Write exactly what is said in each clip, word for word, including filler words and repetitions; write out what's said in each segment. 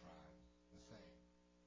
tried the same.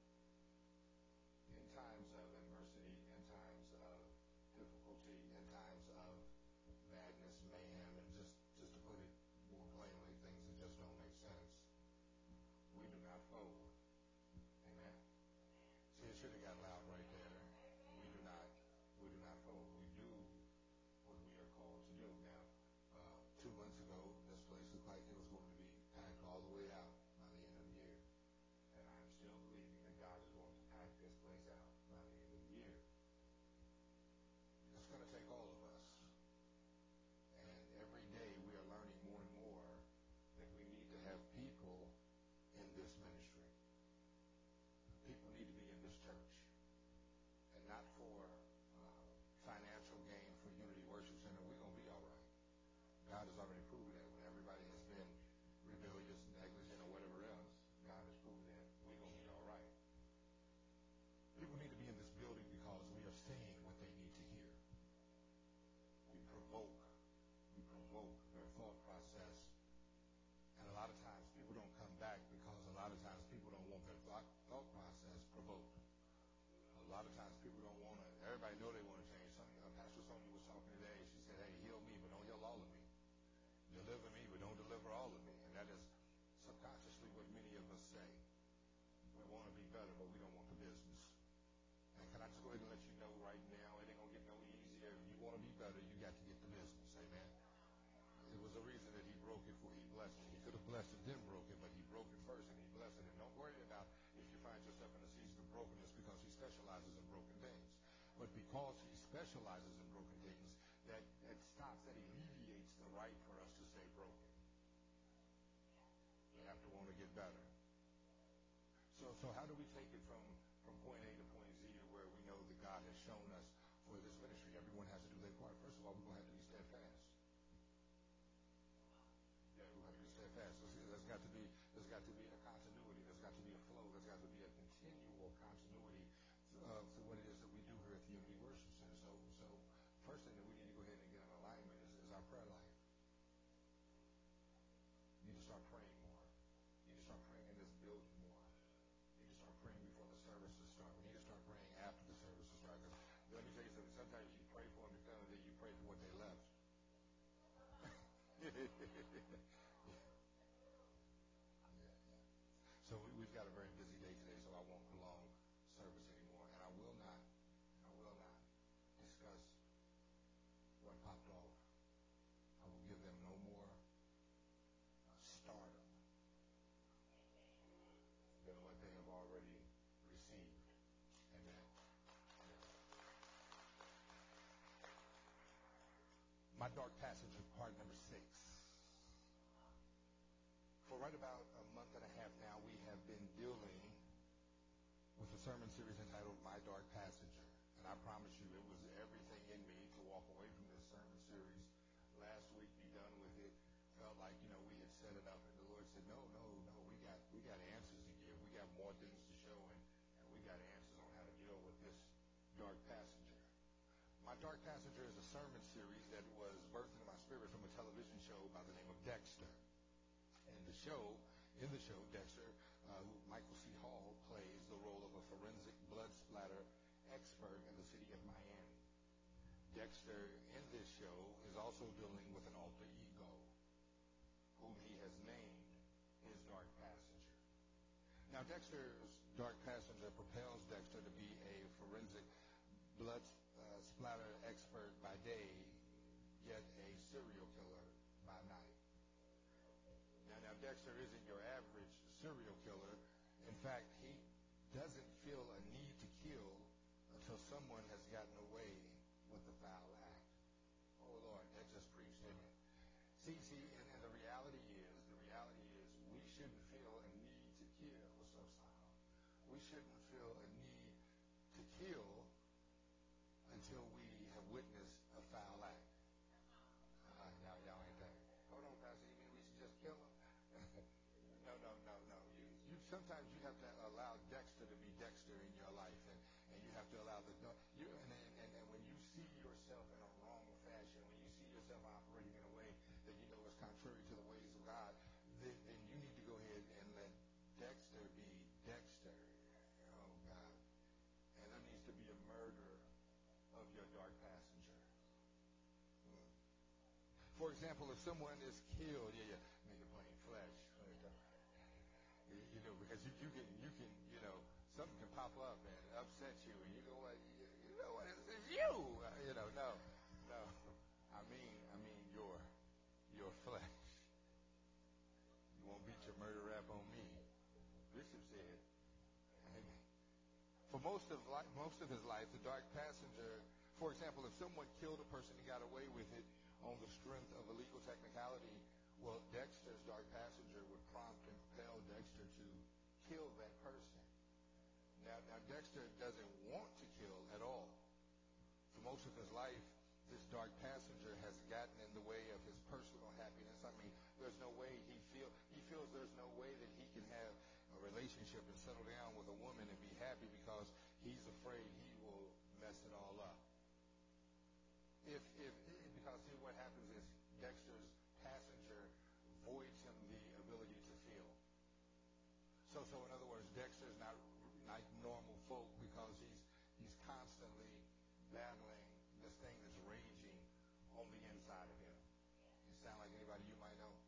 In times of adversity, in times of difficulty, in times of madness, mayhem, and just, just to put it more plainly, things that just don't make sense, we do not fold. Amen? See, it should have got loud right there. We do not, we do not fold. We do what we are called to do. Now, uh, two months ago, this place looked like it was going to be packed all the way out by the end of the year. And I'm still believing that God is going to pack this place out by the end of the year. It's going to take all of us. And every day we are learning more and more that we need to have people in this ministry. People need to be in this church. And not for uh, financial gain for Unity Worship Center. We're going to be all right. God has already proven that when everybody has been rebellious, negligent, or whatever else, God has proven that we're going to be all right. People need to be in this building because we are saying what they need to hear. We provoke. We provoke their thought process. And a lot of times people don't come back because a lot of times people don't want their thought, thought process provoked. A lot of times people don't want to, everybody know they want to change. Some, uh, Pastor Sonia was talking today. She said, hey, heal me, but don't heal all of me. Deliver me, but don't deliver all of me. And that is subconsciously what many of us say. We want to be better, but we don't want the business. And can I just go ahead and let you know right now, it ain't going to get no easier. If you want to be better, you got to get the business. Amen? It was a reason that he broke it before he blessed it. He could have blessed it, then broke it, but he broke it first and he blessed it. And don't worry about if you find yourself in a season of brokenness because he specializes in broken things. But because he specializes in broken things, that, that stops, that alleviates the right for us to stay broken. We have to want to get better. So so how do we take it from, from point A to point Z to where we know that God has shown us for this ministry? Everyone has to do their part. First of all, we're going to have to be steadfast. Yeah, we're going to be steadfast. So see, there's got to be there's got to be a continuity. There's got to be a flow. There's got to be a continual continuity uh, to what it is that we do here at the Unity Worship Center. So so first thing that we need to go ahead and get in alignment is, is our prayer life. You need to start praying more. You need to start praying in this building more. You need to start praying before the services start. We need to start praying after the services start. Because let me tell you something. Sometimes you pray for them because that you pray for what they left. yeah, yeah. So we, we've got a very busy day today, so I won't prolong service anymore. And I will not, I will not discuss what popped off. I will give them no more uh, stardom than what they have already received. Amen. My dark passage of part number six. For right about a month and a half now, we have been dealing with a sermon series entitled My Dark Passenger. And I promise you, it was everything in me to walk away from this sermon series last week, be done with it. Felt like, you know, we had set it up, and the Lord said, no, no, no, we got we got answers to give. We got more things to show, and, and we got answers on how to deal with this dark passenger. My Dark Passenger is a sermon series that was birthed into my spirit from a television show by the name of Dexter. And the show, in the show, Dexter, uh, who Michael C. Hall plays the role of a forensic blood splatter expert in the city of Miami. Dexter, in this show, is also dealing with an alter ego, whom he has named his Dark Passenger. Now, Dexter's Dark Passenger propels Dexter to be a forensic blood uh, splatter expert by day, yet a serial killer by night. Now, now, Dexter isn't your average serial killer. In fact, he doesn't feel a need to kill until someone has gotten away with the foul act. Oh, Lord, that just preached, didn't it? See, see, and, and the reality is, the reality is, we shouldn't feel a need to kill. What's up, Sal? We shouldn't feel a need to kill until we have witnessed a foul act. Uh, y'all, y'all ain't that. Hold on, Pastor. You mean we should just kill him? no, no, no, no. You, you sometimes you have to allow Dexter to be Dexter in your life, and, and you have to allow the you and, and and when you see yourself in a wrong fashion, when you see yourself operating in a way that you know is contrary to the ways of God, then, then you need to go ahead and let Dexter be For example, if someone is killed, yeah, yeah, make it plain, flesh. You, you know, because you, you can, you can, you know, something can pop up and upset you, and you go, well, you, you know what, it's, it's you. Uh, you know, no, no. I mean, I mean your, your flesh. You won't beat your murder rap on me. Bishop said. Amen. For most of life, most of his life, the dark passenger, for example, if someone killed a person and got away with it on the strength of a legal technicality, well, Dexter's dark passenger would prompt and compel Dexter to kill that person. Now, now Dexter doesn't want to kill at all. For most of his life, this dark passenger has gotten in the way of his personal happiness. I mean, there's no way he feel he feels there's no way that he can have a relationship and settle down with a woman and be happy because he's afraid he will mess it all up. If if because see what happens is Dexter's passenger voids him the ability to feel. So so in other words, Dexter's not like normal folk because he's he's constantly battling this thing that's raging on the inside of him. You sound like anybody you might know.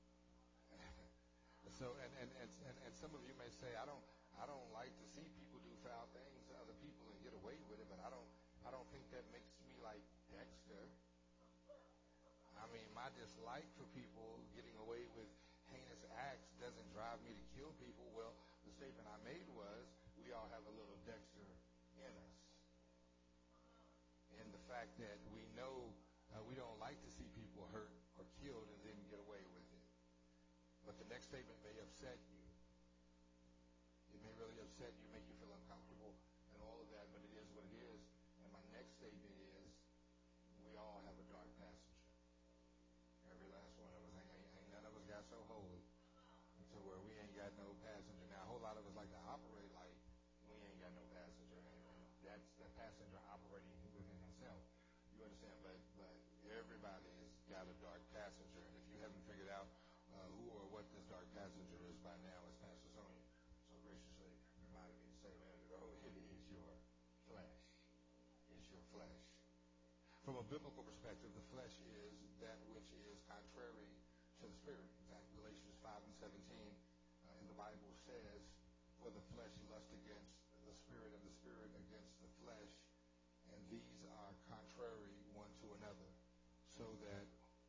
So and, and, and, and, and some of you may say, I don't I don't like to see people do foul things to other people and get away with it, but I don't I don't think that makes me like Dexter. I mean, my dislike for people getting away with heinous acts doesn't drive me to kill people. Well, the statement I made was, we all have a little Dexter in us. In the fact that we know uh, we don't like to see people hurt or killed and then get away with it. But the next statement may upset you. It may really upset you, make you feel uncomfortable and all of that, but it is what it is. And my next statement is, we all have a dark passenger. Every last one of us. Ain't, ain't, ain't none of us got so holy to where we ain't got no passenger. Now, a whole lot of us like to operate like we ain't got no passenger. And that's the passenger operating within himself. You understand? But but everybody's got a dark passenger. And if you haven't figured out uh, who or what this dark passenger is by now, as Pastor Sonia so graciously reminded me to say a minute ago, it is your flesh. It's your flesh. From a biblical perspective, the flesh is that which is contrary to the spirit. In fact, Galatians five and seventeen uh, in the Bible says, for the flesh lusts against the spirit and the spirit against the flesh, and these are contrary one to another, so that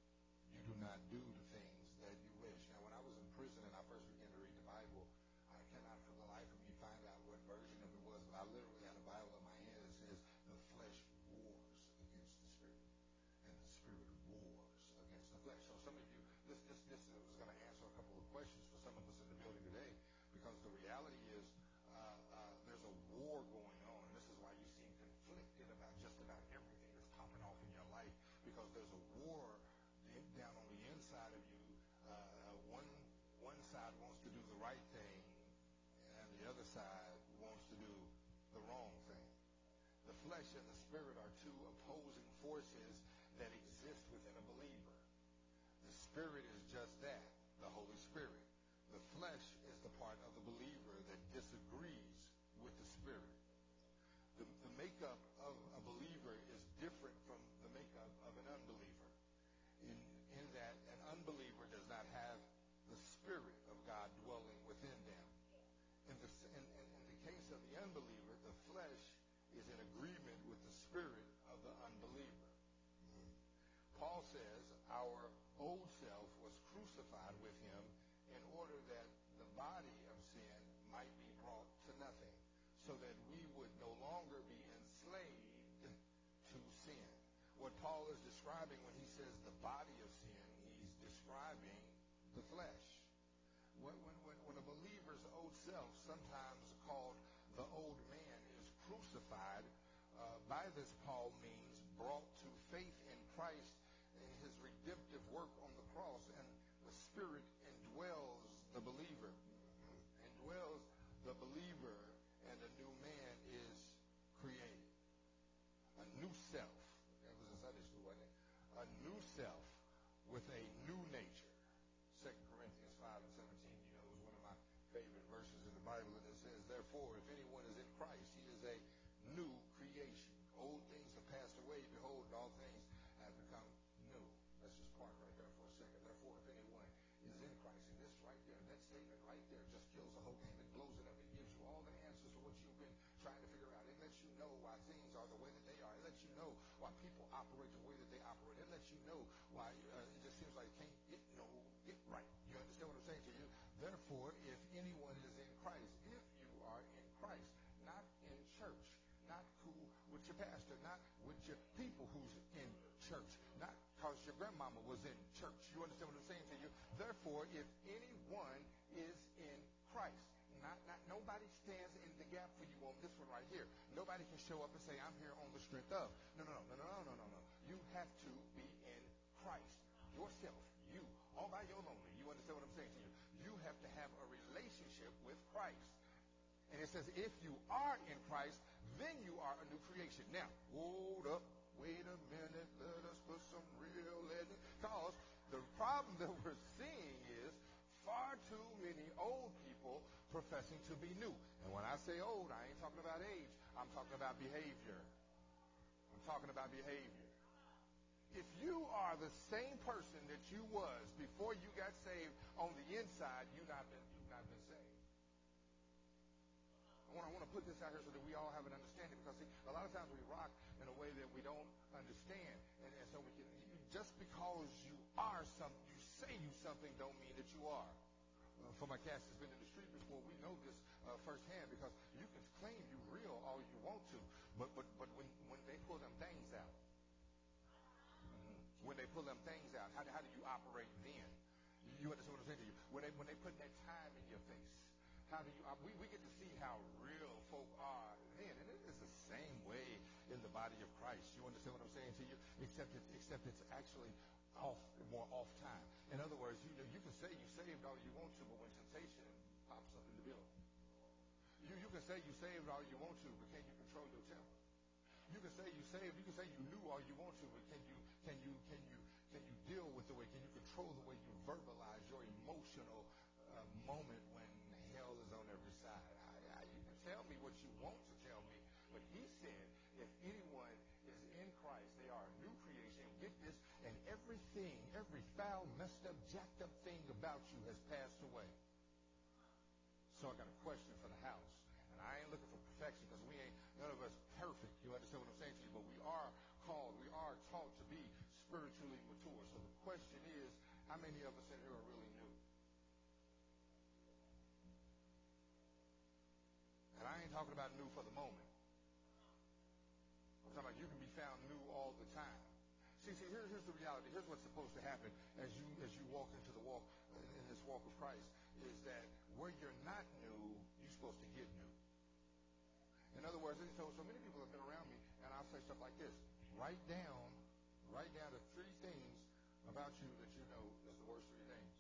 you do not do the things that you wish. Now, when I was in prison and I first began to read the Bible, I cannot for the life of me find out what version of it was, but I literally had a Bible in my hand that says, the flesh wars against the spirit, and the spirit wars against the flesh. So some of you, this this this is going to answer a couple of questions for some of us in the building today, because the reality is uh, uh, there's a war going on, and this is why you seem conflicted about just about everything that's popping off in your life, because there's a war down on the inside of you. Uh, one one side wants to do the right thing, and the other side wants to do the wrong thing. The flesh and the spirit are two opposing forces that exist within a believer. The spirit is just that, the Holy Spirit. The flesh is the part of the believer that disagrees with the spirit. The, the makeup of a believer is different from the makeup of an unbeliever, in, in that an unbeliever does not have the Spirit of God dwelling within them. In the, in, in, in the case of the unbeliever, the flesh is in agreement with the spirit of the unbeliever. Mm-hmm. Paul says our old self was crucified with him in order that the body of sin might be brought to nothing, so that we would no longer be enslaved to sin. What Paul is describing when he says the body of sin, he's describing the flesh. When, when, when a believer's old self, sometimes called the old man, is crucified, uh, by this Paul means brought to faith in Christ and his redemptive work on the cross, and the Spirit indwells the believer, indwells the believer, and a new man is created. A new self. That was in Sunday school, wasn't it? A new self with a new nature. Second Corinthians five and seventeen, you know, is one of my favorite verses in the Bible, and it says, therefore, if anyone is in Christ, he is a new creation. Old things have passed away. Behold, all things have become new. Let's just park right there for know why things are the way that they are. It lets you know why people operate the way that they operate. It lets you know why uh, it just seems like it can't get no get right. You understand what I'm saying to you? Therefore, if anyone is in Christ, if you are in Christ, not in church, not who with your pastor, not with your people who's in church, not because your grandmama was in church. You understand what I'm saying to you? Therefore, if anyone is in Christ, not, not nobody stands in the gap for you on this one right here. Nobody can show up and say, I'm here on the strength of. No, no, no, no, no, no, no, no. You have to be in Christ. Yourself, you, all by your lonely. You understand what I'm saying to you? You have to have a relationship with Christ. And it says, if you are in Christ, then you are a new creation. Now, hold up. Wait a minute. Let us put some real legend. Because the problem that we're seeing is far too many old people professing to be new. And when I say old, I ain't talking about age. I'm talking about behavior. I'm talking about behavior. If you are the same person that you was before you got saved on the inside, you've not been, you've not been saved. I want, I want to put this out here so that we all have an understanding, because see, a lot of times we rock in a way that we don't understand. And, and so we can, just because you are something, you say you something, don't mean that you are. Uh, for my cast that's been in the street before, we know this uh, firsthand, because you can claim you real all you want to, but but but when, when they pull them things out, when they pull them things out, how, how do you operate then? You understand what I'm saying to you? When they when they put that time in your face, how do you? Uh, we we get to see how real folk are then, and it is the same way in the body of Christ. You understand what I'm saying to you? Except it, except it's actually off more off time. In other words, you you can say you saved all you want to, but when temptation pops up in the building, you you can say you saved all you want to, but can you control your temper? You can say you saved, you can say you knew all you want to, but can you can you can you can you deal with the way, can you control the way you verbalize your emotional uh, moment when hell is on every side? I, I, you can tell me what you want to tell me, but he said, if anyone is in Christ, they are a new creation. Get this, and everything, every foul, messed up, jacked up thing about you has passed away. So I got a question for the house. I ain't looking for perfection, because we ain't, none of us perfect. You understand what I'm saying to you? But we are called, we are taught to be spiritually mature. So the question is, how many of us in here are really new? And I ain't talking about new for the moment. I'm talking about you can be found new all the time. See, see, here, here's the reality. Here's what's supposed to happen as you as you walk into the walk, in this walk of Christ, is that where you're not new, you're supposed to get new. In other words, so, so many people have been around me, and I'll say stuff like this. Write down, write down the three things about you that you know is the worst three things.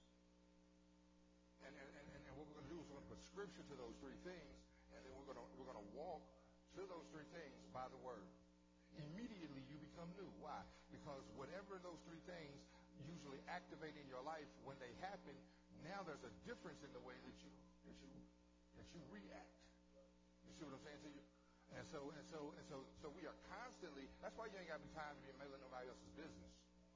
And and, and, and what we're going to do is we're going to put scripture to those three things, and then we're going to we're going to walk to those three things by the word. Immediately you become new. Why? Because whatever those three things usually activate in your life, when they happen, now there's a difference in the way that you that you that you react. You see what I'm saying to you? And so, and so, and so, so we are constantly, that's why you ain't got to be time to be mailing nobody else's business.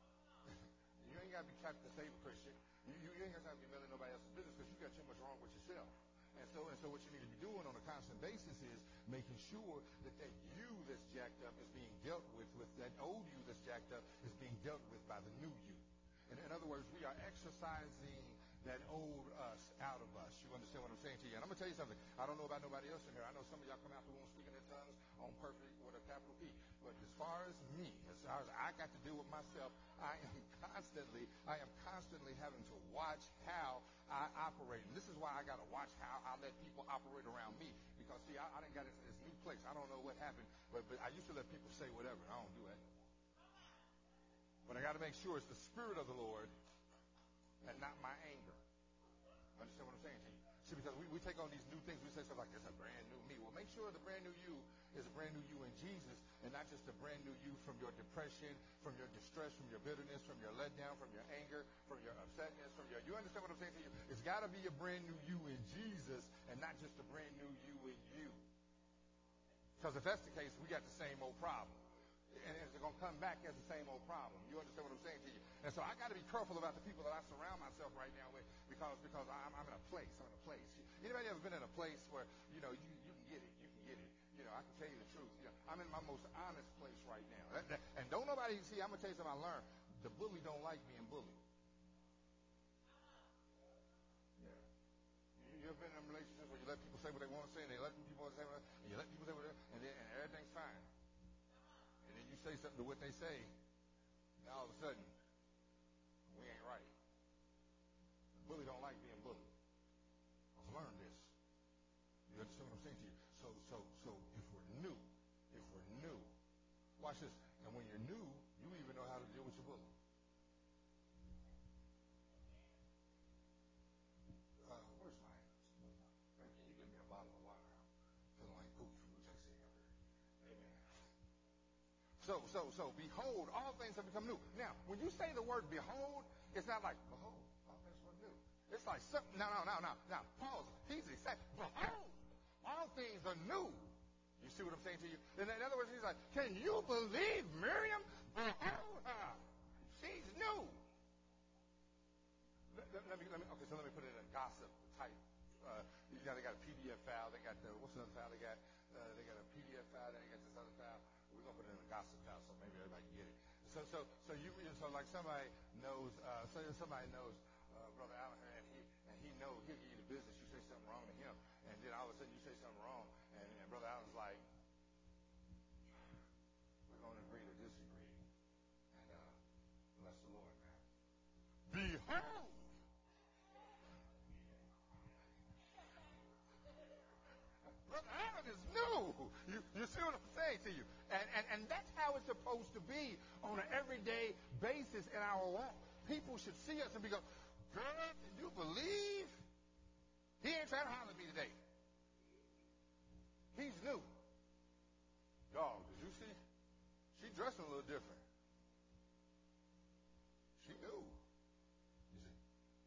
You ain't got to be trying to save a Christian. You, you, you ain't got to be mailing nobody else's business, because you got too much wrong with yourself. And so, and so what you need to be doing on a constant basis is making sure that that you that's jacked up is being dealt with, with that old you that's jacked up is being dealt with by the new you. And in other words, we are exercising that old us out of us. You understand what I'm saying to you? And I'm going to tell you something. I don't know about nobody else in here. I know some of y'all come out the womb speaking in tongues on perfect with a capital P. But as far as me, as far as I got to deal with myself, I am constantly, I am constantly having to watch how I operate. And this is why I got to watch how I let people operate around me. Because, see, I, I done got into this new place. I don't know what happened, but, but I used to let people say whatever. I don't do that no more. But I got to make sure it's the Spirit of the Lord and not my anger. Understand what I'm saying to you? See, because we, we take on these new things, we say stuff like, it's a brand new me. Well, make sure the brand new you is a brand new you in Jesus, and not just a brand new you from your depression, from your distress, from your bitterness, from your letdown, from your anger, from your upsetness, from your, you understand what I'm saying to you? It's got to be a brand new you in Jesus, and not just a brand new you in you. Because if that's the case, we got the same old problem. And it's going to come back as the same old problem. You understand what I'm saying to you? And so I got to be careful about the people that I surround myself right now with, because because I'm, I'm in a place. I'm in a place. Anybody ever been in a place where, you know, you, you can get it, you can get it, You know, I can tell you the truth. You know, I'm in my most honest place right now. That, that, and don't nobody see, I'm going to tell you something I learned. The bully don't like being bullied. Yeah. You, you ever been in a relationship where you let people say what they want to say, and they let people say what, and you let people say what they, and, then, and everything's fine. And then you say something to what they say, and all of a sudden, we ain't right. The bully don't like being bullied. I've learned this. You understand what I'm saying to you? So, so, so, if we're new, if we're new, watch this. And when you're new, you even know how to deal with your bully. Uh, where's my? Man, can you give me a bottle of water? I'm feeling like poop from Texas up here. Amen. So, so, so, behold, all things have become new. Now, when you say the word behold, it's not like behold, all things were new. It's like something. No, no, no, no. Now, pause. He's saying, behold. All things are new. You see what I'm saying to you? In, in other words, he's like, can you believe Miriam? Behold her. She's new. Let, let, let me, let me, okay, so let me put it in a gossip type. Uh, you know, they got a P D F file. They got the, what's another file they got? Uh, they got a P D F file. Then they got this other file. We're going to put it in a gossip file so maybe everybody can get it. So, so, so you, so like somebody knows, uh, so somebody knows, uh, Brother Allen here, and he, and he knows, he'll give you the business. You say something wrong to him, and then all of a sudden you say something wrong, and, and Brother Allen's like, we're going to agree to disagree, and uh, bless the Lord, man. Behold! Brother Allen is new. You, you see what I'm saying to you? And, and, and that's how it's supposed to be on an everyday basis in our walk. People should see us and be going, girl, can you believe? He ain't trying to holler at me today. He's new. Dog, did you see? She dressing a little different. She new. You see?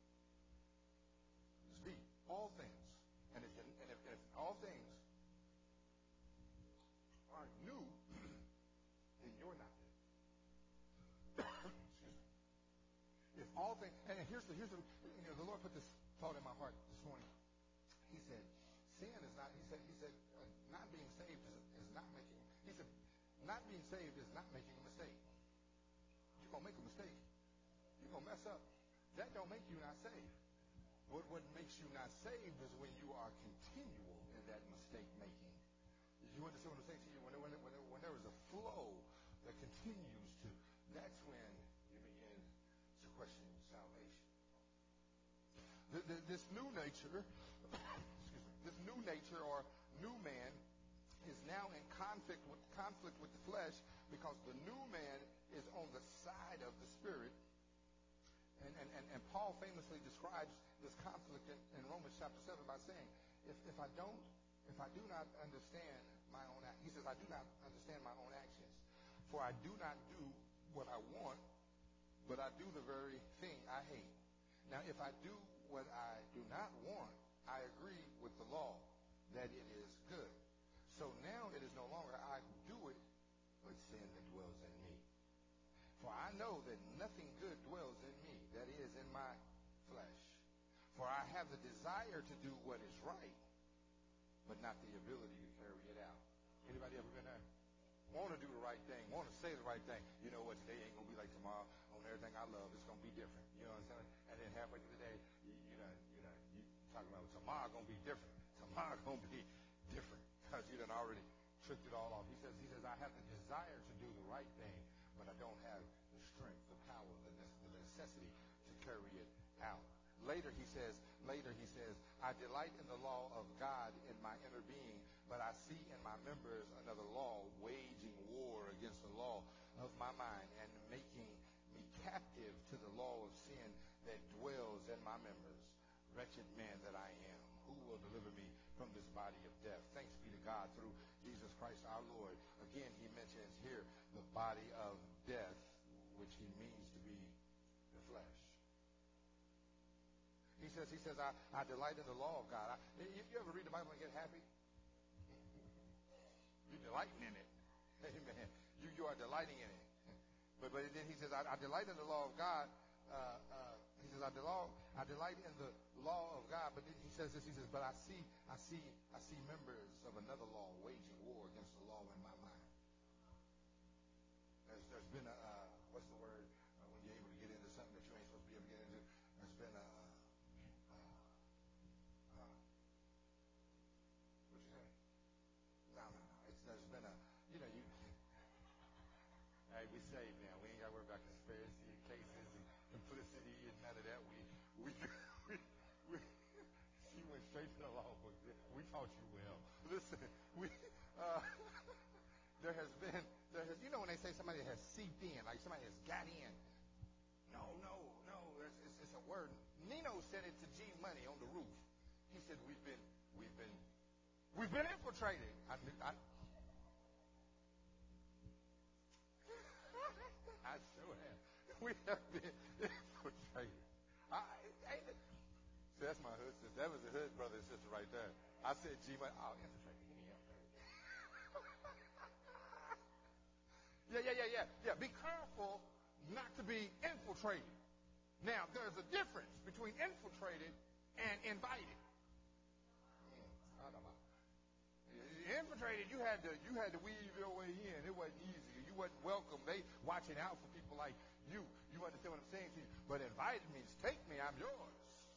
It's deep. All things. And if, and if, and if all things aren't new, then you're not new. Excuse me. If all things, and here's the, here's the, you know, the Lord put this thought in my heart this morning. He said, sin is not, he said, he said, uh, not being saved is, is not making, he said, not being saved is not making a mistake. You're going to make a mistake. You're going to mess up. That don't make you not saved. What, what makes you not saved is when you are continual in that mistake making. You understand what I'm saying to you? When, when, when, when there is a flow that continues to, that's when you begin to question your salvation. The, the, this new nature, excuse me, this new nature or new man is now in conflict with conflict with the flesh because the new man is on the side of the spirit. And, and, and, and Paul famously describes this conflict in, in Romans chapter seven by saying, if, if I don't, if I do not understand my own act, he says, I do not understand my own actions. For I do not do what I want, but I do the very thing I hate. Now, if I do what I do not want, I agree with the law that it is good. So now it is no longer I who do it, but sin that dwells in me. For I know that nothing good dwells in me, that is, in my flesh. For I have the desire to do what is right, but not the ability to carry it out. Anybody ever been there? Want to do the right thing, want to say the right thing. You know what, today ain't going to be like tomorrow. On everything I love, it's going to be different. You know what I'm saying? And then halfway through the day, you, you know, you know, you talking about tomorrow going to be different. Tomorrow going to be different because you done already tricked it all off. He says, he says, I have the desire to do the right thing, but I don't have the strength, the power, the, the necessity to carry it out. Later he says, later he says, I delight in the law of God in my inner being, but I see in my members another law waging war against the law of my mind and making me captive to the law of sin that dwells in my members. Wretched man that I am, who will deliver me from this body of death? Thanks be to God through Jesus Christ our Lord. Again, he mentions here the body of death, which he means to be the flesh. He says, he says, I, I delight in the law of God. I, you, you ever read the Bible and get happy? You're delighting in it. Amen. You, you are delighting in it. But, but then he says, I, I delight in the law of God. Uh, uh, he says, says, I delight, I delight in the law of God. But he says this, he says, but I see, I see, I see members of another law waging war against the law in my mind. There's, there's been a, uh, what's the word, uh, when you're able to get into something that you ain't supposed to be able to get into? There's been a, uh, uh, what'd you say? No, no, no. It's, there's been a, you know, you, hey, we saved now. We ain't got to worry about conspiracy cases and complicity and none of that. We, we, we, we she went straight to the law book. We taught you well. Listen, we, uh, there has been, there has, you know when they say somebody has seeped in, like somebody has got in. No, no, no, it's, it's, it's a word. Nino said it to G Money on the roof. He said, we've been, we've been, we've been infiltrated. I, I, I sure have. We have been infiltrated. I, ain't it? See, that's my hood sister. That was the hood brother and sister right there. I said, G Money, oh, infiltrated. Give me infiltrated. Yeah, yeah, yeah, yeah. Yeah, be careful not to be infiltrated. Now, there's a difference between infiltrated and invited. Mm, I don't know. Infiltrated, you had to you had to weave your way in. It wasn't easy. You wasn't welcome. They watching out for people like you. You understand what I'm saying to you? But invited means take me, I'm yours.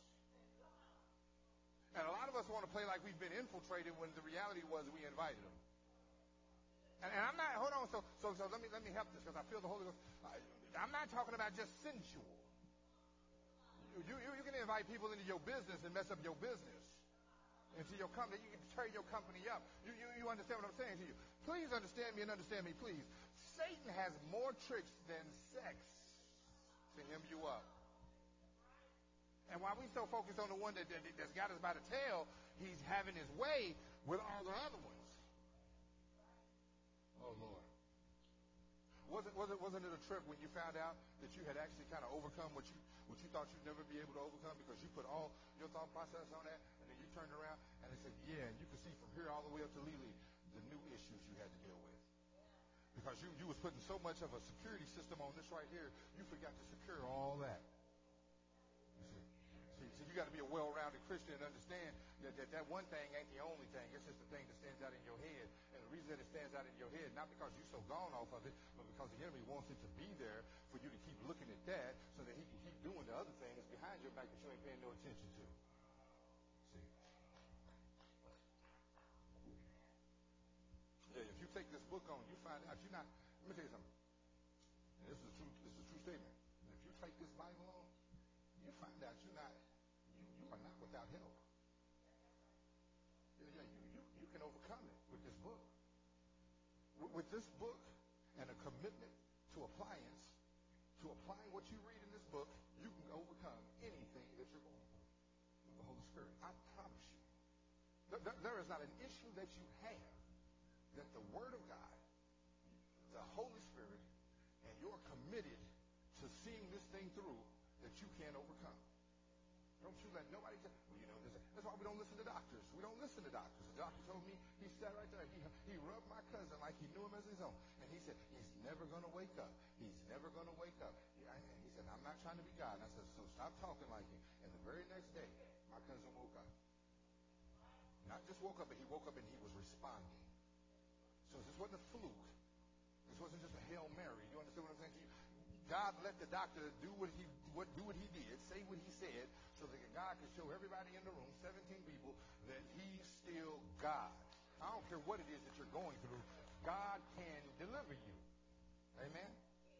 And a lot of us want to play like we've been infiltrated when the reality was we invited them. And, and I'm not, hold on, so so so let me let me help this because I feel the Holy Ghost. I, I'm not talking about just sensual. You, you you can invite people into your business and mess up your business. Into your company, you can tear your company up. You, you you understand what I'm saying to you? Please understand me and understand me, please. Satan has more tricks than sex to hem you up. And while we so focused on the one that, that that's got us by the tail, he's having his way with all the other ones. Oh Lord. Wasn't wasn't wasn't it a trip when you found out that you had actually kind of overcome what you what you thought you'd never be able to overcome because you put all your thought process on that, and then you turned around and they said, yeah, and you could see from here all the way up to Lily the new issues you had to deal with. Because you, you was putting so much of a security system on this right here, you forgot to secure all that. You see, see, see you got to be a well-rounded Christian and understand that, that that one thing ain't the only thing. It's just the thing that stands out in your head. And the reason that it stands out in your head, not because you're so gone off of it, but because the enemy wants it to be there for you to keep looking at that so that he can keep doing the other things behind your back that you ain't paying no attention to. See? Yeah, if you take this book on, you find out you're not, let me tell you something. And this is a true, this is a true statement. If you take this Bible on, you find out you're not, you, you are not without help. Yeah, yeah, you, you, you can overcome it with this book. With, with this book and a commitment to appliance, to applying what you read in this book, you can overcome anything that you're going through with the Holy Spirit. I promise you. There, there, there is not an issue that you have that the Word of God, the Holy Spirit, and you're committed to seeing this thing through that you can't overcome. Don't you let nobody tell well, you know, that's why we don't listen to doctors. We don't listen to doctors. The doctor told me, he sat right there, he, he rubbed my cousin like he knew him as his own. And he said, he's never going to wake up. He's never going to wake up. And he said, I'm not trying to be God. And I said, so stop talking like him. And the very next day, my cousin woke up. Not just woke up, but he woke up and he was responding. So this wasn't a fluke. This wasn't just a Hail Mary. You understand what I'm saying to you? God let the doctor do what he what do what he did, say what he said, so that God could show everybody in the room, seventeen people, that he's still God. I don't care what it is that you're going through. God can deliver you. Amen?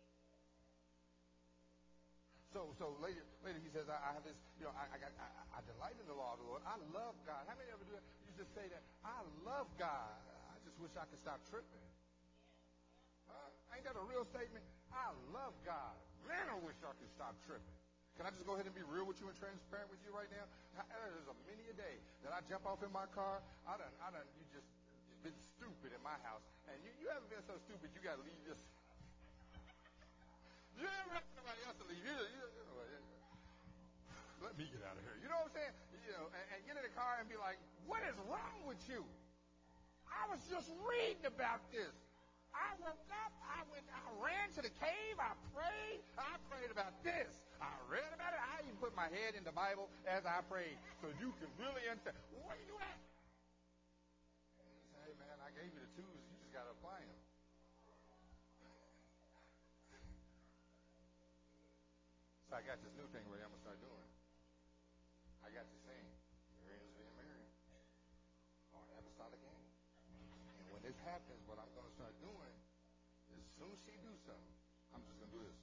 So so later later he says, I, I have this, you know, I, I got I, I delight in the law of the Lord. I love God. How many ever do that? You just say that, I love God. I just wish I could stop tripping. Huh? Ain't that a real statement? I love God. Man, I wish I could stop tripping. Can I just go ahead and be real with you and transparent with you right now? There's a many a day that I jump off in my car. I done, I done, you just been stupid in my house. And you, you haven't been so stupid, you got to leave yourself. You never have somebody else to leave. You, you, you, let me get out of here. You know what I'm saying? You know, and, and get in the car and be like, what is wrong with you? I was just reading about this. I woke up, I went, I ran to the cave, I prayed, I prayed about this. I read about it, I even put my head in the Bible as I prayed, so you can really understand. Where you at? And he said, hey man, I gave you the tools, you just gotta apply them. So I got this new thing where I'm gonna start doing. I got this saying, Miriam's being Miriam, or apostolic game. And when this happens, what I'm gonna start doing, as soon as she do something, I'm just gonna do this.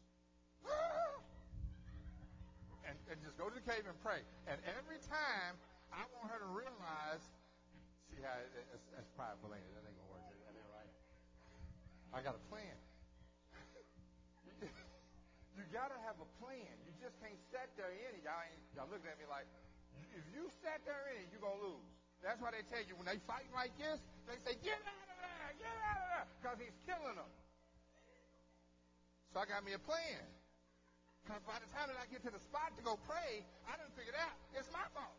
And, and just go to the cave and pray. And every time, I want her to realize, see how, it, it's, that's prideful, ain't it? That ain't gonna work. That ain't right. I got a plan. You gotta have a plan. You just can't sit there in it. Y'all, ain't, y'all looking at me like, if you sat there in it, you're gonna lose. That's why they tell you, when they fighting like this, they say, get out of there, get out of there, because he's killing them. So I got me a plan. Because by the time that I get to the spot to go pray, I done figured out it's my fault.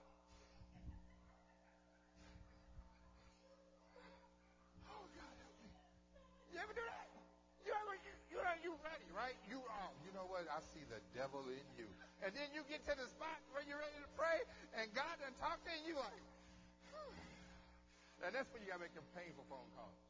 Oh, God, help me. You ever do that? You ever, you, you, you ready, right? You, oh, you know what? I see the devil in you. And then you get to the spot where you're ready to pray, and God done talk to you like, and that's when you got to make them painful phone calls.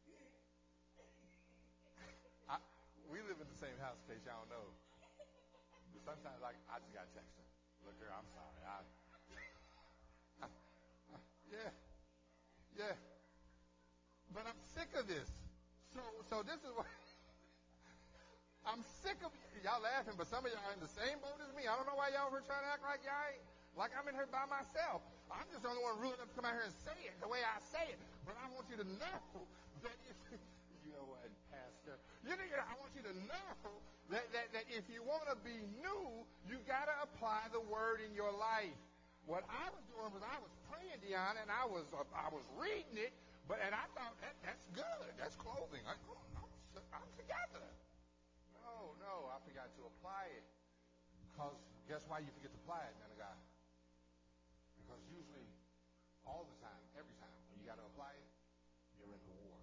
I, we live in the same house, in case y'all don't know. Sometimes like I just gotta text her. Look here, I'm sorry. I, I, I, yeah, yeah. But I'm sick of this. So, so this is what I'm sick of. Y'all laughing, but some of y'all are in the same boat as me. I don't know why y'all were trying to act like y'all ain't, like I'm in here by myself. I'm just the only one ruling enough to come out here and say it the way I say it. But I want you to know that if you know what, Pastor, you know, I want you to know. That, that, that if you want to be new, you got to apply the word in your life. What I was doing was I was praying, Deanna, and I was uh, I was reading it, but and I thought that that's good, that's clothing. I, I'm, I'm together. No, no, I forgot to apply it. Because guess why you forget to apply it, man of God? Because usually, all the time, every time, when you got to apply it, you're in the war.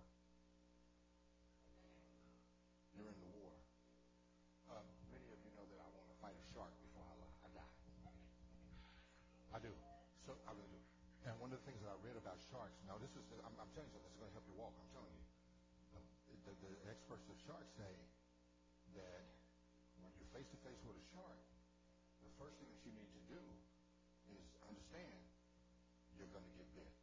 You're in the war. Uh, many of you know that I want to fight a shark before I, I die. I do. So I really do. And one of the things that I read about sharks, now this is, I'm, I'm telling you something, this is going to help you walk, I'm telling you. The, the, the experts of sharks say that when you're face to face with a shark, the first thing that you need to do is understand you're going to get bit.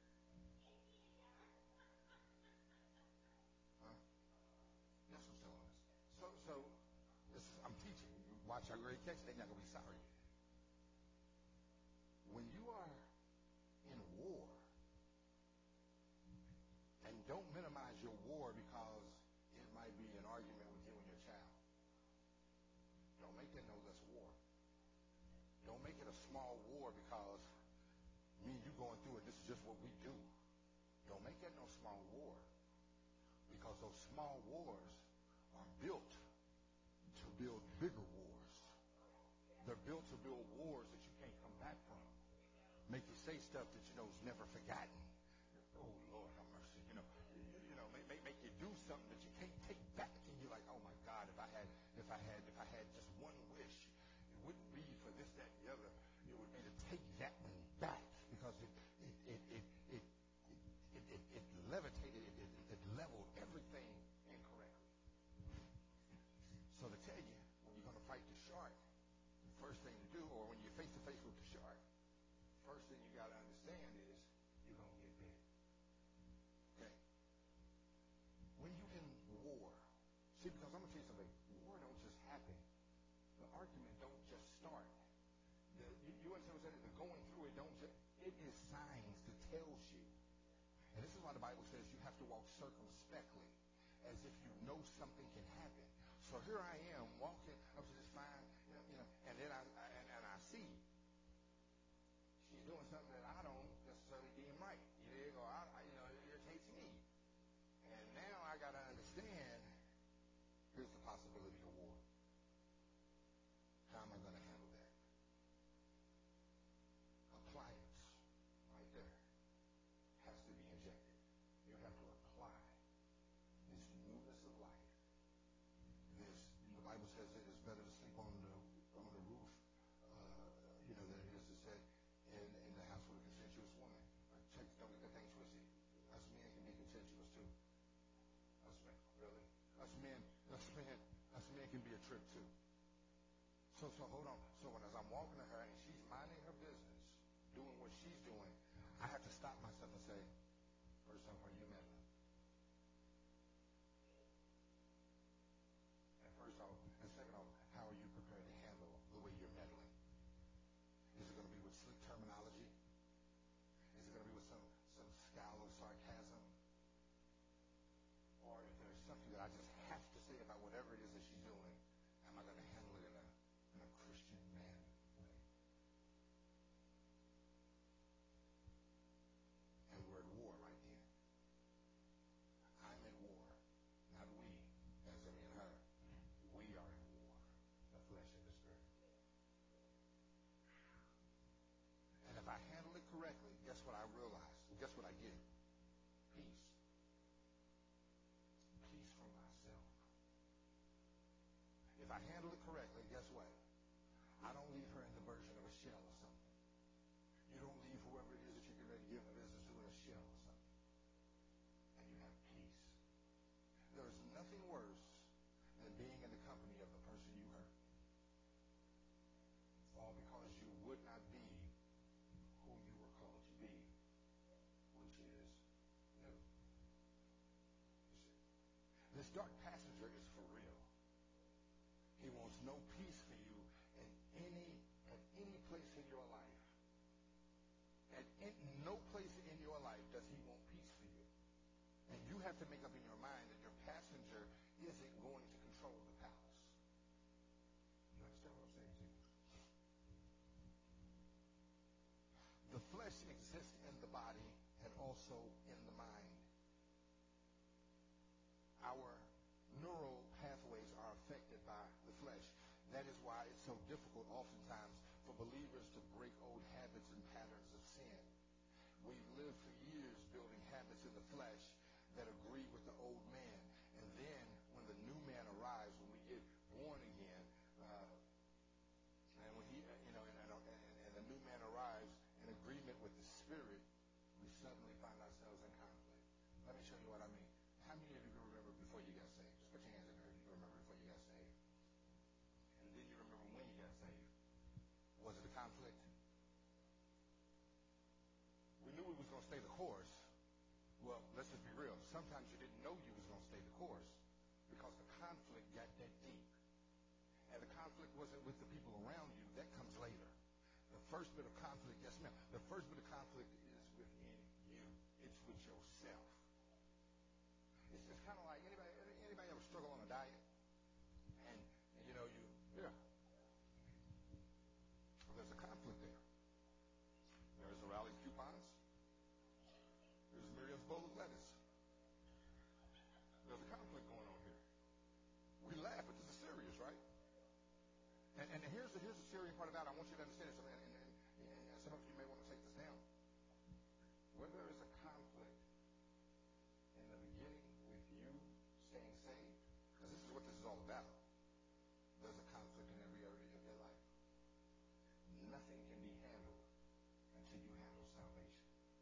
Huh? That's what's telling us. So, so this is, I'm teaching. Watch how great catch. They're not going to be sorry. When you are in war, and don't minimize your war because it might be an argument with you and your child. Don't make that no less war. Don't make it a small war because me and you going through it, this is just what we do. Don't make that no small war. Because those small wars are built to build bigger wars. They're built to build wars that you can't come back from. Make you say stuff that you know is never forgotten. Oh, Lord, have mercy. You know, you, you know, make, make, make you do something that you can't take back. And you're like, oh, my God, if I had, if I had, if I had just one wish, it wouldn't be for this, that, and the other. It would be to take that one back because it, it, it, it, it, it, it, it levitated, it, it, it leveled everything incorrectly. So to tell you, when you're going to fight the shark, the first thing to do, or when you're face to face with the shark, first thing you got to understand is you're going to get bit. Okay? When you're in war, see, because I'm going to tell you something, war don't just happen. The argument don't just start. The, you, you understand what I'm saying? The going through it don't just, it is signs that tells you. And this is why the Bible says you have to walk circumspectly, as if you know something can happen. So here I am walking up to this fine, you know, you know and then I, I and, and I see she's doing something that I don't necessarily deem right. You dig? Or I, I, you know, it irritates me. And now I got to understand. Here's the possibility of war. How am I going to handle that? Appliance, right there, has to be injected. You have to apply this new says it is better to sleep on the on the roof, uh, you know, than it is to sit in, in the house with a contentious woman. Like, check, don't get that thing twisted. Us men can be contentious too. Us men, really. Us men, us men, us men can be a trip too. So, so hold on. So when as I'm walking to her and she's minding her business, doing what she's doing, I have to stop myself and say, first off, are you meddling? And first off, and second off, how are you prepared to handle the way you're meddling? Is it going to be with slick terminology? Is it going to be with some, some scowl of sarcasm? Or if there's something that I just have to say about whatever it is that she's doing, am I going to handle it in a, in a Christian man way? And we're at war right then. I'm at war, not we, as I mean her. We are at war, the flesh and the spirit. And if I handle it correctly, guess what I realize? Guess what I get? Peace. Peace from myself. If I handle it correctly, guess what? I don't leave her in the version of a shell or something. You don't leave whoever it is that you're getting ready to give the business to in a shell or something. And you have peace. There's nothing worse than being in the company of the person you hurt. All because you would not be who you were called to be, which is new. You see, this dark passenger is for real. He wants no peace for you in any at any place in your life. At in, no place in your life does he want peace for you. And you have to make up in your mind that your passenger isn't going to control the palace. You understand what I'm saying to you? The flesh exists in the body and also in the mind. Our neural pathways are affected by the flesh. That is why it's so difficult oftentimes for believers to break old habits and patterns of sin. We've lived for years building habits in the flesh that agree with the old man. And then when the new man arrives, when we get born again, uh, and when he, uh, you know, and, and, and, and the new man arrives in agreement with the Spirit, we suddenly find ourselves in conflict. Let me show you what I mean. How many of you can remember before you got saved? Just put your hands in there if you can remember before you got saved. And then you remember when you got saved. Was it a conflict? We knew we was going to stay the course. Well, let's just be real. Sometimes you didn't know you was going to stay the course because the conflict got that deep. And the conflict wasn't with the people around you. That comes later. The first bit of conflict, yes ma'am, the first bit of conflict is within you. It's with yourself. It's just kind of like, anybody anybody ever struggle on a diet? And, and you know, you, yeah. Well, there's a conflict there. There's the Rally's coupons. There's Miriam's bowl of lettuce. There's a conflict going on here. We laugh, but this is serious, right? And, and here's the here's the serious part about it. I want you to understand this, and, and, and, and some of you may want to take this down. Where there is a conflict in the beginning with you staying saved, because this is what this is all about. There's a conflict in every area of your life. Nothing can be handled until you handle salvation.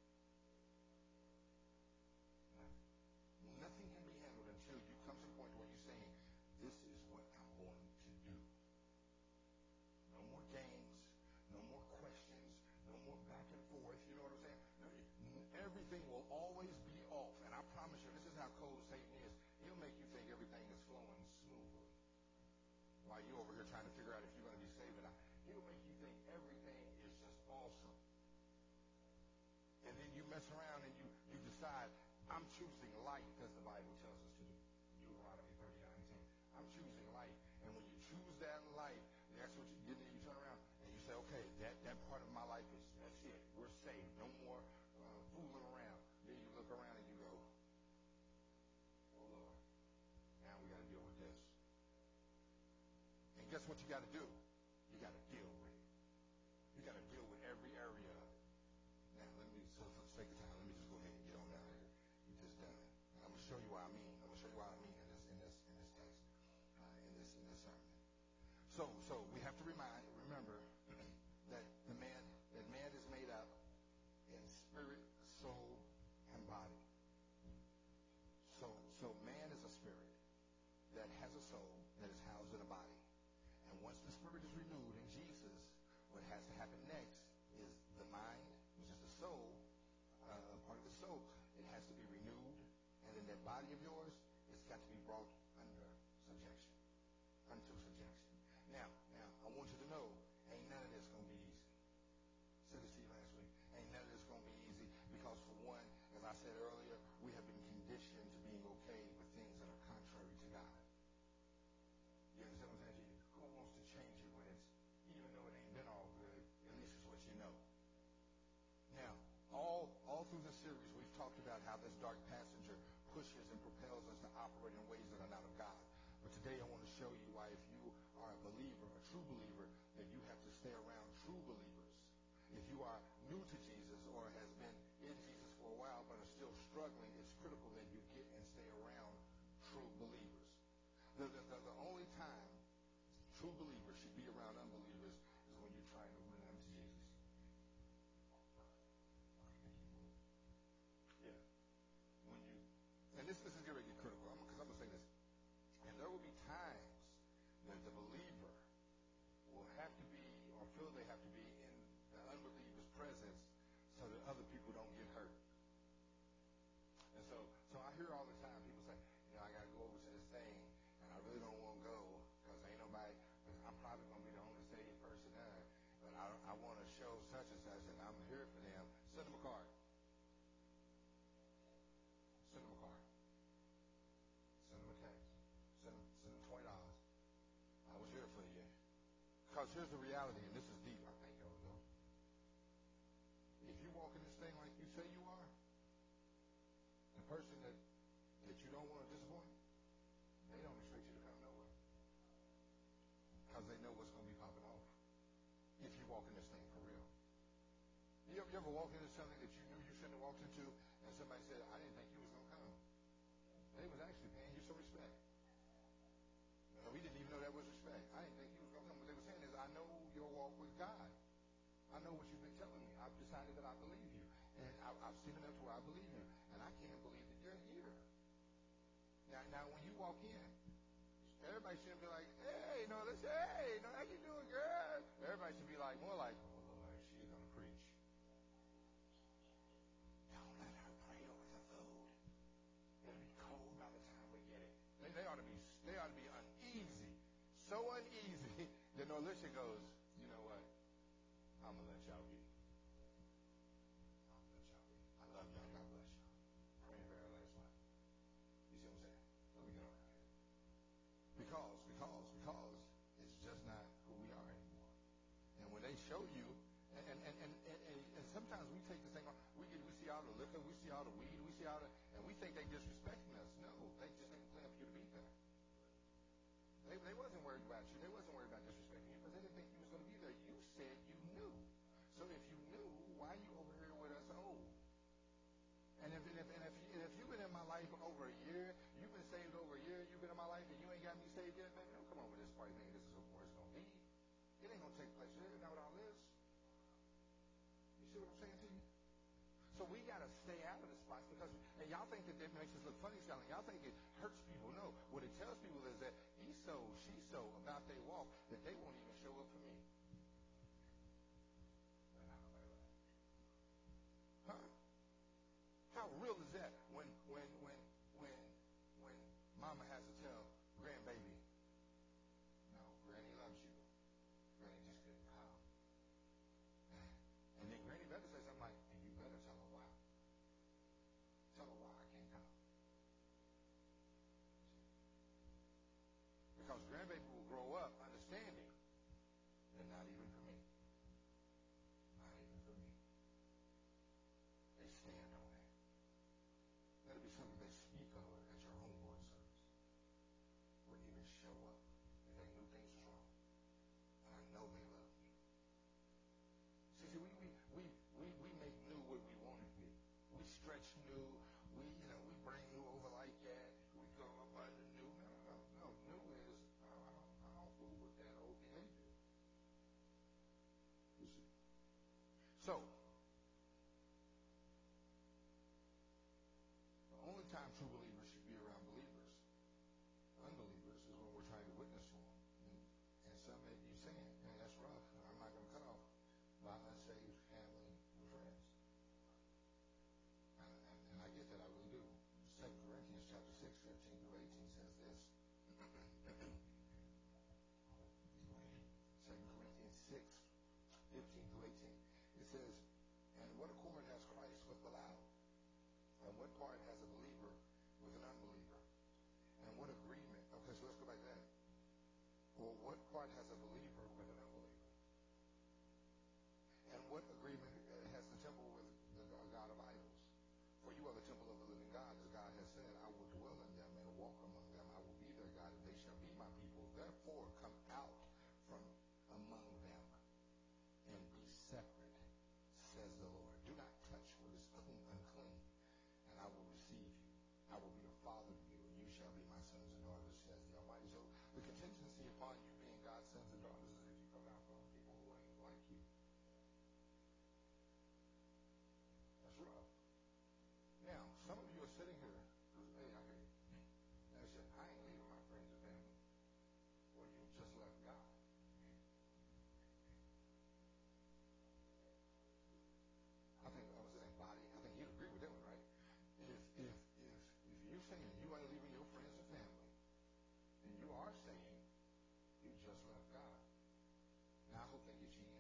Nothing. Nothing can be handled until you come to the point where you're saying, this is what I'm going to do. No more games, no more questions, no more back and forth. You know what I'm saying? No, everything will always be off. And I promise you, this is how cold Satan is. He'll make you think everything is flowing smoothly. While you're over here trying to figure out if you're going to be saved or not. He'll make you think everything is just awesome. And then you mess around and you, you decide, I'm choosing life as the Bible tells us to do. Deuteronomy thirty-nine ten. I'm choosing life. And when you choose that life, that's what you get. Then you turn around and you say, okay, that, that part of my life is, that's it. We're saved. No more uh, fooling around. Then you look around and you go, oh, Lord, now we got to deal with this. And guess what you got to do? You got to deal with it. You got to deal with every area of it. Now, let me, so for the sake of time, let me just go ahead and get on down here. You just done it. And I'm going to show you what I mean. I'm going to show you what I mean in this, in this, in this text, uh, in this, in this sermon. So, so we have to remind, remember that the man, that man is made up in spirit, soul, and body. So, so man is a spirit that has a soul that is housed in a body. And once the spirit is renewed in Jesus, what has to happen next is the mind, which is the soul, uh, part of the soul. It has to be renewed, and then that body of yours, it's got to be brought under subjection, unto subjection. Now, now, I want you to know, ain't none of this gonna be easy. Said this to you last week. Ain't none of this gonna be easy because, for one, as I said earlier, we have been conditioned to being okay with things that are contrary to God. You understand what I'm saying to you? Who wants to change it when it's, even though it ain't been all good, at least it's what you know. Now, all all through this series, we've talked about how this dark passenger pushes and propels us to operate in ways that are not of God. But today I want to show you why, if you are a believer, a true believer, that you have to stay around true believers. If you are new to Jesus or has been in Jesus for a while but are still struggling, it's critical that you get and stay around true believers. The, the, the, the only time true believers should be around unbelievers is when you're trying to win them to Jesus. Yeah. When you, and this, this is going to get critical, because I'm, I'm going to say this. And there will be times that the believer will have to be, or feel they have to be, in the unbeliever's presence so that other people don't get hurt. And so, so I hear all the time people say, you know, I got to go over to this thing, and I really don't want to go because ain't nobody, because I'm probably going to be the only saved person there, but I, I want to show such and such, and I'm here for them. Send them a card. Send them a card. Send them a text. Send them, send them twenty dollars. I was here for you. Because here's the reality, and this is deep. I think y'all know. If you walk in this thing like you say you are, the person that, that you don't want to disappoint, they don't expect you to come nowhere. Because they know what's going to be popping off if you walk in this thing for real. You ever, you ever walk into something that you knew you shouldn't have walked into, and somebody said, I didn't think you was going to come. They was actually paying you some respect. No, we didn't even know that was respect. I didn't think you was going to come. What they were saying is, I know your walk with God. I know what you've been telling me. I've decided that I believe you. And I, I've seen enough to where I believe you. And I can't believe that you're here. Now, now when you walk in, everybody should be like, hey, no, let's, hey, no, how you doing, girl? Everybody should be like, more like, oh, Lord, she's going to preach. Don't let her pray over the food. It'll be cold by the time we get it. They, they ought to be, they ought to be uneasy. So uneasy that Norlisha goes, you know what? I'm going to let y'all be. I'm going to let y'all be. I love y'all. God bless y'all. Praying very last one. You see what I'm saying? Let me get on out here. Because, because, because it's just not who we are anymore. And when they show you, and and, and, and, and, and sometimes we take this thing on, we get, we see all the liquor, we see all the weed, we see all the, and we think they disrespecting us. No, they just ain't playing for you to be there. They, they wasn't worried about you. They wasn't worried about disrespecting you because they didn't think you was going to be there. You said you knew. So if you knew, why are you over here with us old? And if, and if, and if, and if you've been in my life over a year, you've been saved over a year, you've been in my life and you ain't got me saved yet, baby, don't come over this party thinking this is where it's going to be. It ain't going to take place here. Isn't that what all this? You see what I'm saying to you? So we got to stay out of the spots because, and y'all think that it makes us look funny selling. Y'all think it hurts people. No. What it tells people is that he's so, she's so about their walk that they won't even show up for me. Huh? How real is that when, when, when, when, when mama has to tell grandbaby, no, granny loves you. Granny just couldn't come. And then granny better say something like, and you better tell her why. Tell her why I can't come. Because grandbaby will grow up understanding that not even for me. Not even for me. They stand on that. That'll be something they speak of at your own board service. Wouldn't even show up if they knew things was wrong. And I know they love me. See, see, we, we, we, we, we make new what we want it to be. We stretch new. We, you know, we bring new over like that. We go up under new. No, no, no. New is, I don't, I don't fool with that old thing. So, the only time true believers should be around believers, unbelievers, is when we're trying to witness to them. And, and some may be saying, man, that's rough. I'm not going to cut off my unsaved family and friends. And, and, and I get that, I really do. Second Corinthians chapter six, fifteen through eighteen says this. Second Corinthians six, fifteen through eighteen. It says, and what accord has Christ with Belial? And what part has a believer with an unbeliever? And what agreement? Okay, so let's go back to that. Well, what part has a believer with an unbeliever? And what agreement has the temple with the God of idols? For you are the temple of the living God, as God has said, I will dwell in them and walk among them. I will be their God, and they shall be my people. Therefore, come out from among them and be separate, says the Lord. Do not touch what is clean, unclean, and I will receive you. I will be a father to you, and you shall be my sons and daughters, says the Almighty. So the contingency upon you being God's sons and daughters is if you come out from people who ain't like you. That's rough. Now, some of you are sitting here, hey, I hear you. Now you said, I ain't leaving my friends and family. Well, you just left God. I think I was saying body. I think you'd agree with that one, right? If if if if you're saying you ain't leaving your friends and family, then you are saying you just left God. Now I hope they get you in.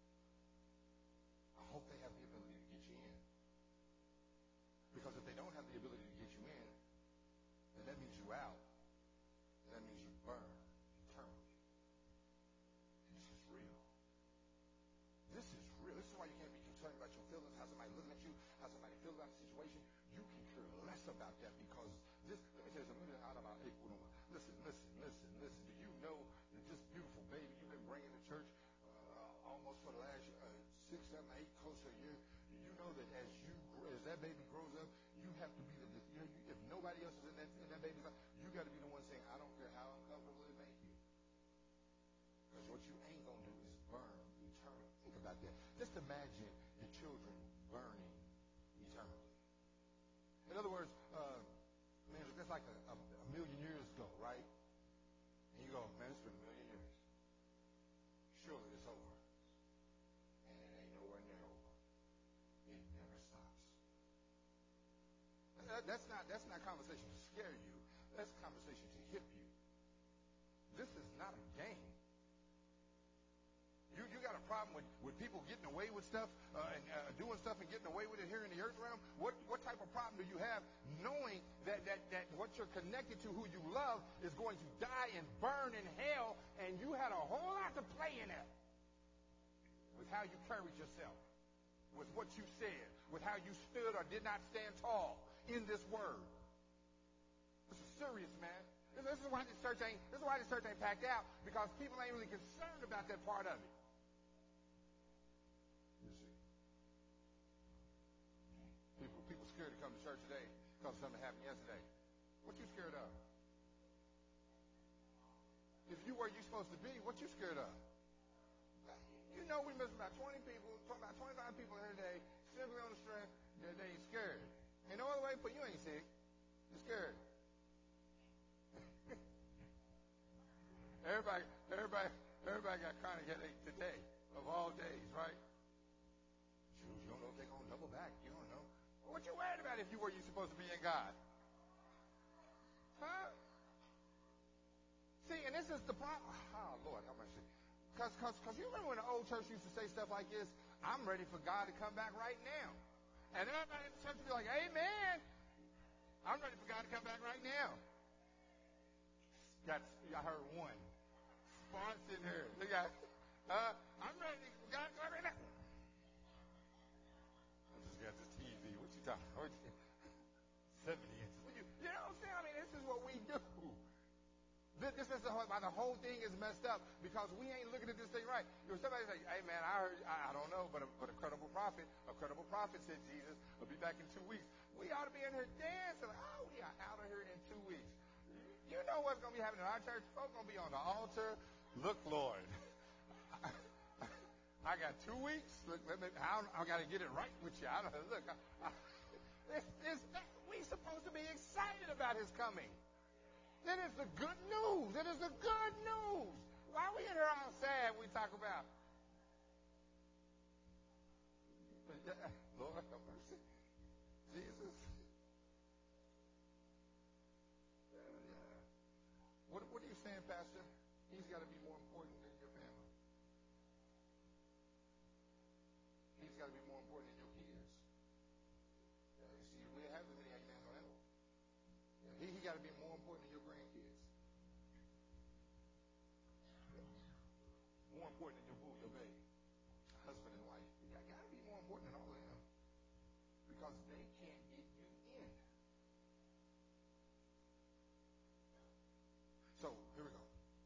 I hope they have the ability to get you in. Because if they don't have the ability to get you in, then that means you out. And that means you burn eternally. And this is real. This is real. This is why you can't be concerned about your feelings, how somebody looking at you, how somebody feels about the situation. You can care less about that because this, let me tell you something out about Equanuma. Listen, listen, listen, listen. Do you know that this beautiful baby you've been bringing to church uh, almost for the last uh, six, seven, eight, close to a year, you know that as you as that baby grows up, you have to be the, you know, you, if nobody else is in that, in that baby's life, you got to be the one saying, I don't care how uncomfortable it make you. Because what you ain't going to do is burn eternally. Think about that. Just imagine your children burning eternally. In other words, uh, man, that's like a, a, a million years ago, right? And you go, man, it's been a million years. Surely it's over. And it ain't nowhere near over. It never stops. That, that's not that's not conversation to scare you. That's conversation to hip you. This is not a game. You you got a problem with, with people getting away with stuff uh, and uh, doing stuff and getting away with it here in the earth realm? What what type of problem do you have knowing that, that, that what you're connected to, who you love, is going to die and burn in hell, and you had a whole lot to play in it with how you carried yourself, with what you said, with how you stood or did not stand tall in this word. This is serious, man. This, this is why this church ain't. This is why this church ain't packed out, because people ain't really concerned about that part of it. You see, people people scared to come to church today because something happened yesterday. What you scared of? If you where you supposed to be, what you scared of? You know we missed about twenty people, about twenty-five people here today, simply on the strength that they ain't scared. Ain't no other way to put you ain't sick. You're scared. everybody, everybody, everybody got chronic headache today of all days, right? Shoot, you don't know if they're gonna double back. You don't know. What you worried about if you were you supposed to be in God? Huh? See, and this is the problem. Oh Lord, how much? Because cause, cause you remember when the old church used to say stuff like this, I'm ready for God to come back right now. And everybody in the church would be like, amen. I'm ready for God to come back right now. Got, I heard one. Spots in here. Look at, uh, I'm ready for God to come back right now. I just got this T V. What you talking about? seventy inches. You, you know what I'm saying? I mean, this is what we do. This is the whole, why the whole thing is messed up, because we ain't looking at this thing right. You know, somebody say, hey man, I heard, I, I don't know, but a, but a credible prophet, a credible prophet said Jesus will be back in two weeks. We ought to be in here dancing. Like, oh, we are out of here in two weeks. You know what's going to be happening in our church? Folks going to be on the altar. Look, Lord, I got two weeks. Look, let me, I, I got to get it right with you. I don't, look, I, I, it's, it's, we're supposed to be excited about his coming. That is the good news. That is the good news. Why are we in here all sad we talk about? Lord have mercy. Jesus. Yeah, yeah. What, what are you saying, Pastor? He's got to be more important than your family. He's got to be more important than your kids. Yeah, you see, we have the many amens on that one. Yeah, he he got to be more important than your grandkids. Yeah. More important than your boo, your baby, husband and wife. You got, got to be more important than all of them because they can't get you in. So here we go.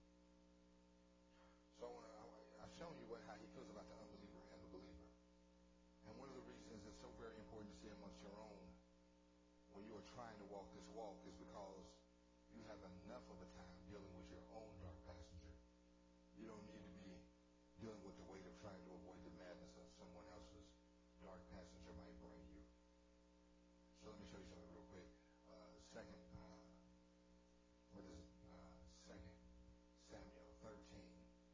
So I wanna, I, I've shown you what, how he feels about the unbeliever and the believer. And one of the reasons it's so very important to see amongst your own when you are trying to walk this walk is because you have enough of a time dealing with your own dark passenger. You don't need to be dealing with the weight of trying to avoid the madness of someone else's dark passenger might bring you. So let me show you something real quick. Uh, second, uh, what is it? Uh, second Samuel thirteen.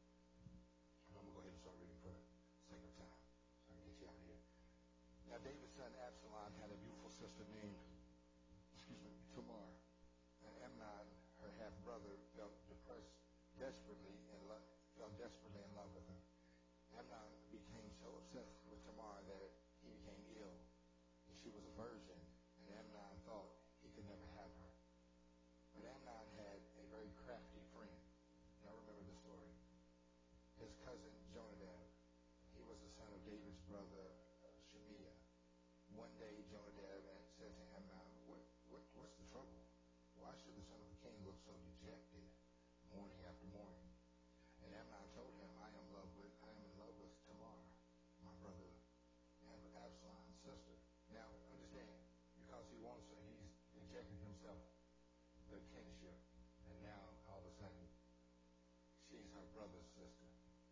I'm going to go ahead and start reading for the sake of time so I can get you out of here. Now David's son Absalom had a beautiful sister named, excuse me, Tamar. And Amnon, her half-brother, felt depressed desperately and lo- fell desperately in love with her. Amnon became so obsessed with Tamar that he became ill. And she was a virgin, and Amnon thought he could never have her. But Amnon had a very crafty friend. Now remember the story. His cousin Jonadab, he was the son of David's brother uh, Shemiah. One day Jonadab said to Amnon, what, what, what's the trouble? Why should the son of the king look so dejected morning after morning? And Amnon told him, I am love with I am in love with Tamar, my brother and Absalom's sister. Now understand, because he wants her, he's rejected himself the kinship, and now all of a sudden she's her brother's sister.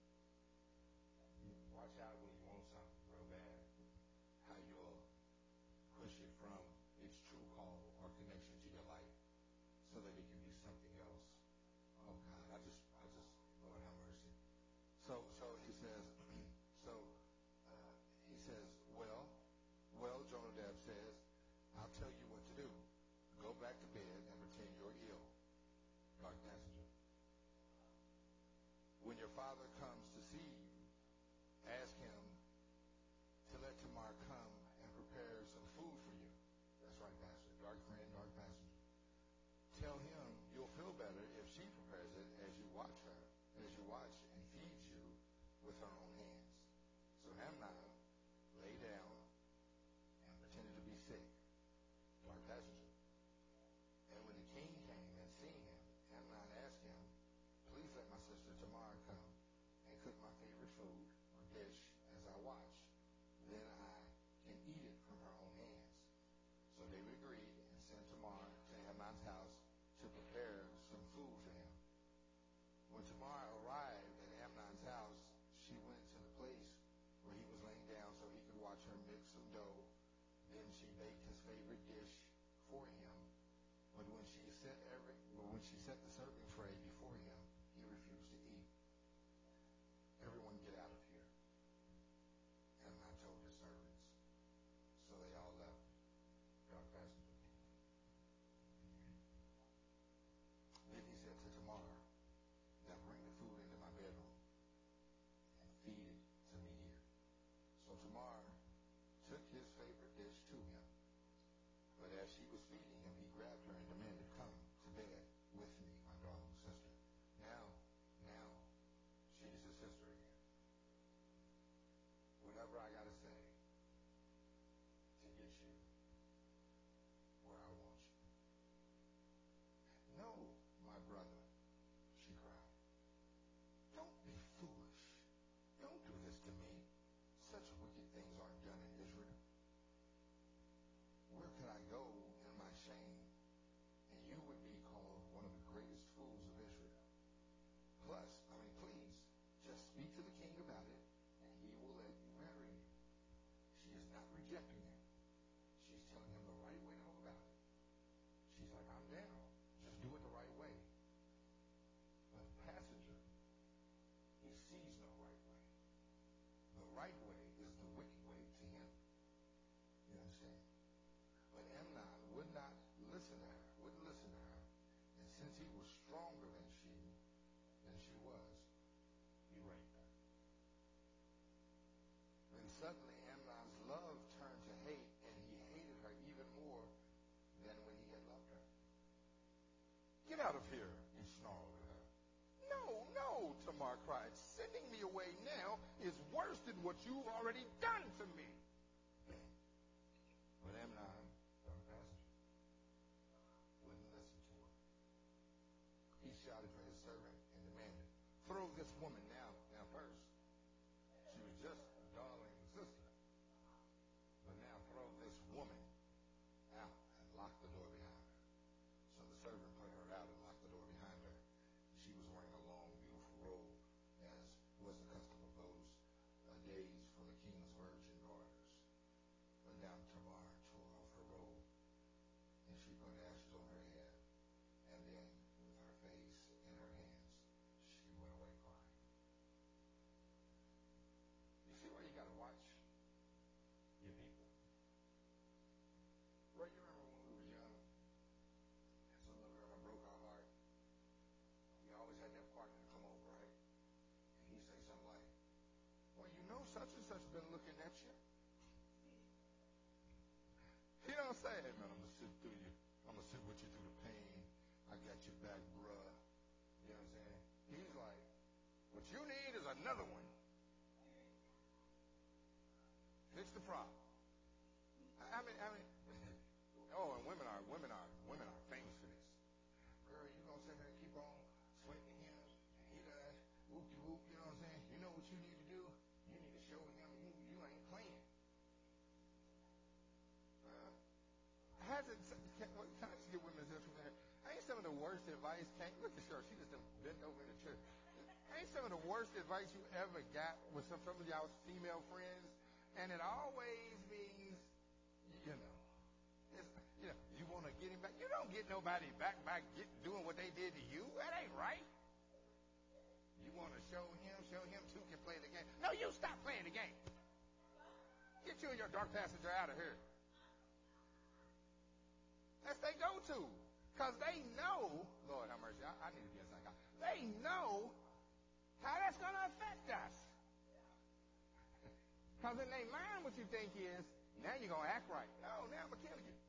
You watch out when you want something real bad, how you'll push it from its true call or connection to your life so that it can be something else. Oh God, I just, I just, Lord have mercy. So, so he says, so uh, he says, well, well, Jonadab says, I'll tell you what to do. Go back to bed and pretend you're ill. Dark passenger. When your father comes to see you, ask him to let Tamar come and prepare some food for you. That's right, Pastor. Dark friend, dark passenger. Tell him you'll feel better if she prepares it as you watch her, as you watch and feeds you with her own hands. So Amnon lay down and pretended to be sick. Dark passenger. And when the king came and seen him, Amnon asked him, please let my sister Tamar come and cook my favorite food or dish as I watch. Then I can eat it from her own hands. So David agreed and sent Tamar to Amnon's house to prepare some food for him. When Tamar arrived at Amnon's house, she went to the place where he was laying down so he could watch her mix some dough. Then she baked his favorite dish for him. But when she set every, well, when she set the serving tray before him, he refused to eat. Everyone get out of here. Amnon told his servants. So they all left. Dark passenger. Then he said to Tamar, now bring the food into my bedroom and feed it to me here. So Tamar took his favorite dish to him. But as she was feeding him, he grabbed her and demanded, come to bed with me, my darling sister. Now, now, she's his sister again. Whatever I got to say to get you where I want you. No, my brother, she cried. Don't be foolish. Don't do this to me. Such wicked things aren't done in Israel. Where could I go in my shame? And you would be called one of the greatest right way is the wicked way to him. You understand? But Amnon would not listen to her, wouldn't listen to her. And since he was stronger than she, than she was, he raped her. Then suddenly Amnon's love turned to hate, and he hated her even more than when he had loved her. Get out of here, he snarled at her. No, no, Tamar cried. Sending me away now is worse than what you've already done to me. But Amnon, our pastor, wouldn't listen to her. He shouted for his servant and demanded, throw this woman now, now first. She was just a darling sister. But now throw this woman out and lock the door behind her. So the servant put her out and locked the door behind her. She was wearing a long, beautiful robe, as was the custom of those uh, days for the king's virgin daughters. But now Tamar tore off her robe, and she put ashes on her head, and then, with her face in her hands, she went away crying. You see why you got to watch your people? Right, you remember when we were young, and some little girl broke our heart. We always had that partner come over, right? And he'd say something like, well, you know such and such been looking at you. He don't say, hey, man, I'm going to sit through you. I'm going to sit with you through the pain. I got your back, bruh. You know what I'm saying? He's like, what you need is another one. Fix the problem. I mean, I mean, oh, and women are, women are, women are famous for this. Girl, you gonna sit there and keep on sweating him, and he does whoop-de-whoop, you know what I'm saying? You know what you need to do? You need to show him you, you ain't playing. Uh, hasn't, can, can I just get women's help from there? Ain't some of the worst advice, can't, look at her, she just bent over in the chair. Ain't some of the worst advice you ever got with some, some of y'all's female friends? And it always means, you know, it's, you know, you want to get him back. You don't get nobody back by get, doing what they did to you. That ain't right. You want to show him, show him two can play the game. No, you stop playing the game. Get you and your dark passenger out of here. That's they go to. Because they know, Lord have mercy, I, I need to be a psychologist. They know how that's going to affect us. Because in their mind, what you think is, now you're going to act right. No, now I'm going to kill you.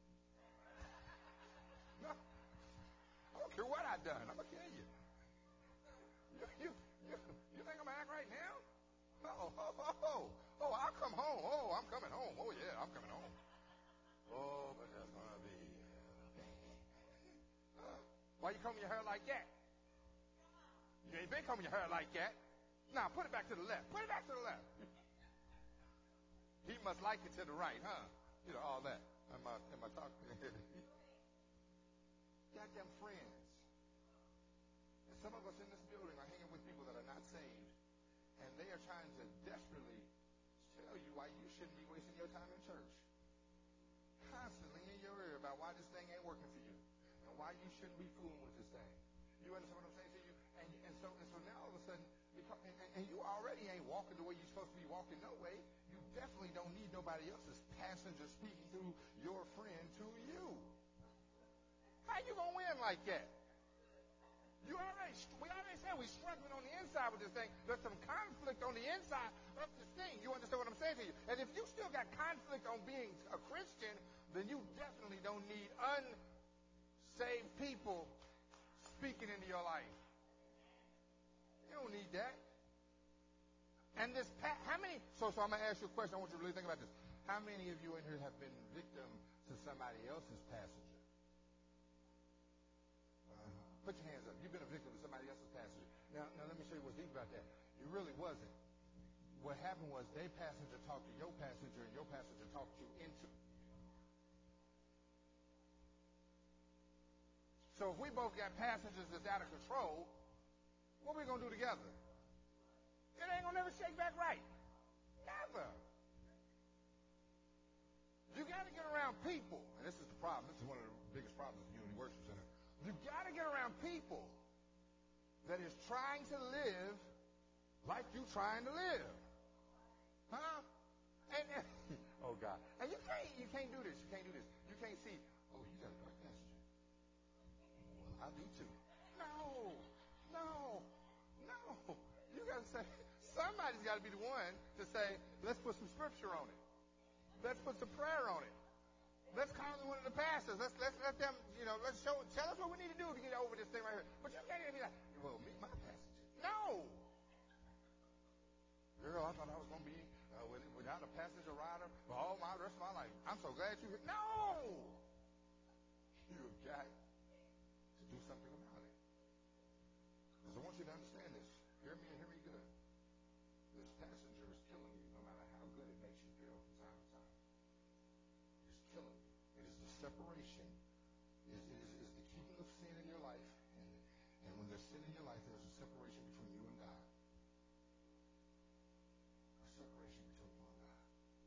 No. I don't care what I've done. I'm going to kill you. You, you, you, you think I'm going to act right now? Oh, oh, oh, oh. Oh, I'll come home. Oh, I'm coming home. Oh, yeah, I'm coming home. Oh, but that's going to be... Uh, why you combing your hair like that? You ain't been combing your hair like that. Now, put it back to the left. Put it back to the left. He must like it to the right, huh? You know, all that. Am I, am I talking? Got them friends. And some of us in this building are hanging with people that are not saved. And they are trying to desperately tell you why you shouldn't be wasting your time in church. Constantly in your ear about why this thing ain't working for you. And why you shouldn't be fooling with this thing. You understand what I'm saying to you? And, and, so, and so now all of a sudden, because, and, and you already ain't walking the way you're supposed to be walking no way. You definitely don't need nobody else's passenger speaking through your friend to you. How you gonna win like that? You already, we already said we're struggling on the inside with this thing. There's some conflict on the inside of this thing. You understand what I'm saying to you? And if you still got conflict on being a Christian, then you definitely don't need unsaved people speaking into your life. You don't need that. And this, pa- how many, so, so I'm going to ask you a question. I want you to really think about this. How many of you in here have been victim to somebody else's passenger? Uh, put your hands up. You've been a victim to somebody else's passenger. Now, now let me show you what's deep about that. You really wasn't. What happened was their passenger talked to your passenger, and your passenger talked you into. So if we both got passengers that's out of control, what are we going to do together? It ain't going to never shake back right. Never. You got to get around people. And this is the problem. This is one of the biggest problems in Unity Worship Center. You got to get around people that is trying to live like you trying to live. Huh? And, and oh God. And you can't you can't do this. You can't do this. You can't see, oh, you got a dark passenger. Well, I do too. No. No. No. You gotta say somebody's gotta be the one to say, let's put some scripture on it. Let's put some prayer on it. Let's call in one of the pastors. Let's let's let them, you know, let's show tell us what we need to do to get over this thing right here. But you can't even be like, well, meet my passenger. No. Girl, I thought I was gonna be uh, without a passenger rider for all my rest of my life. I'm so glad you. No. You've got to do something about it. Because I want you to understand this. Hear me and hear me good. This passenger is killing you no matter how good it makes you feel from time to time. It's killing you. It is the separation. It is, it is, it is the keeping of sin in your life. And, and when there's sin in your life, there's a separation between you and God. A separation between you and God.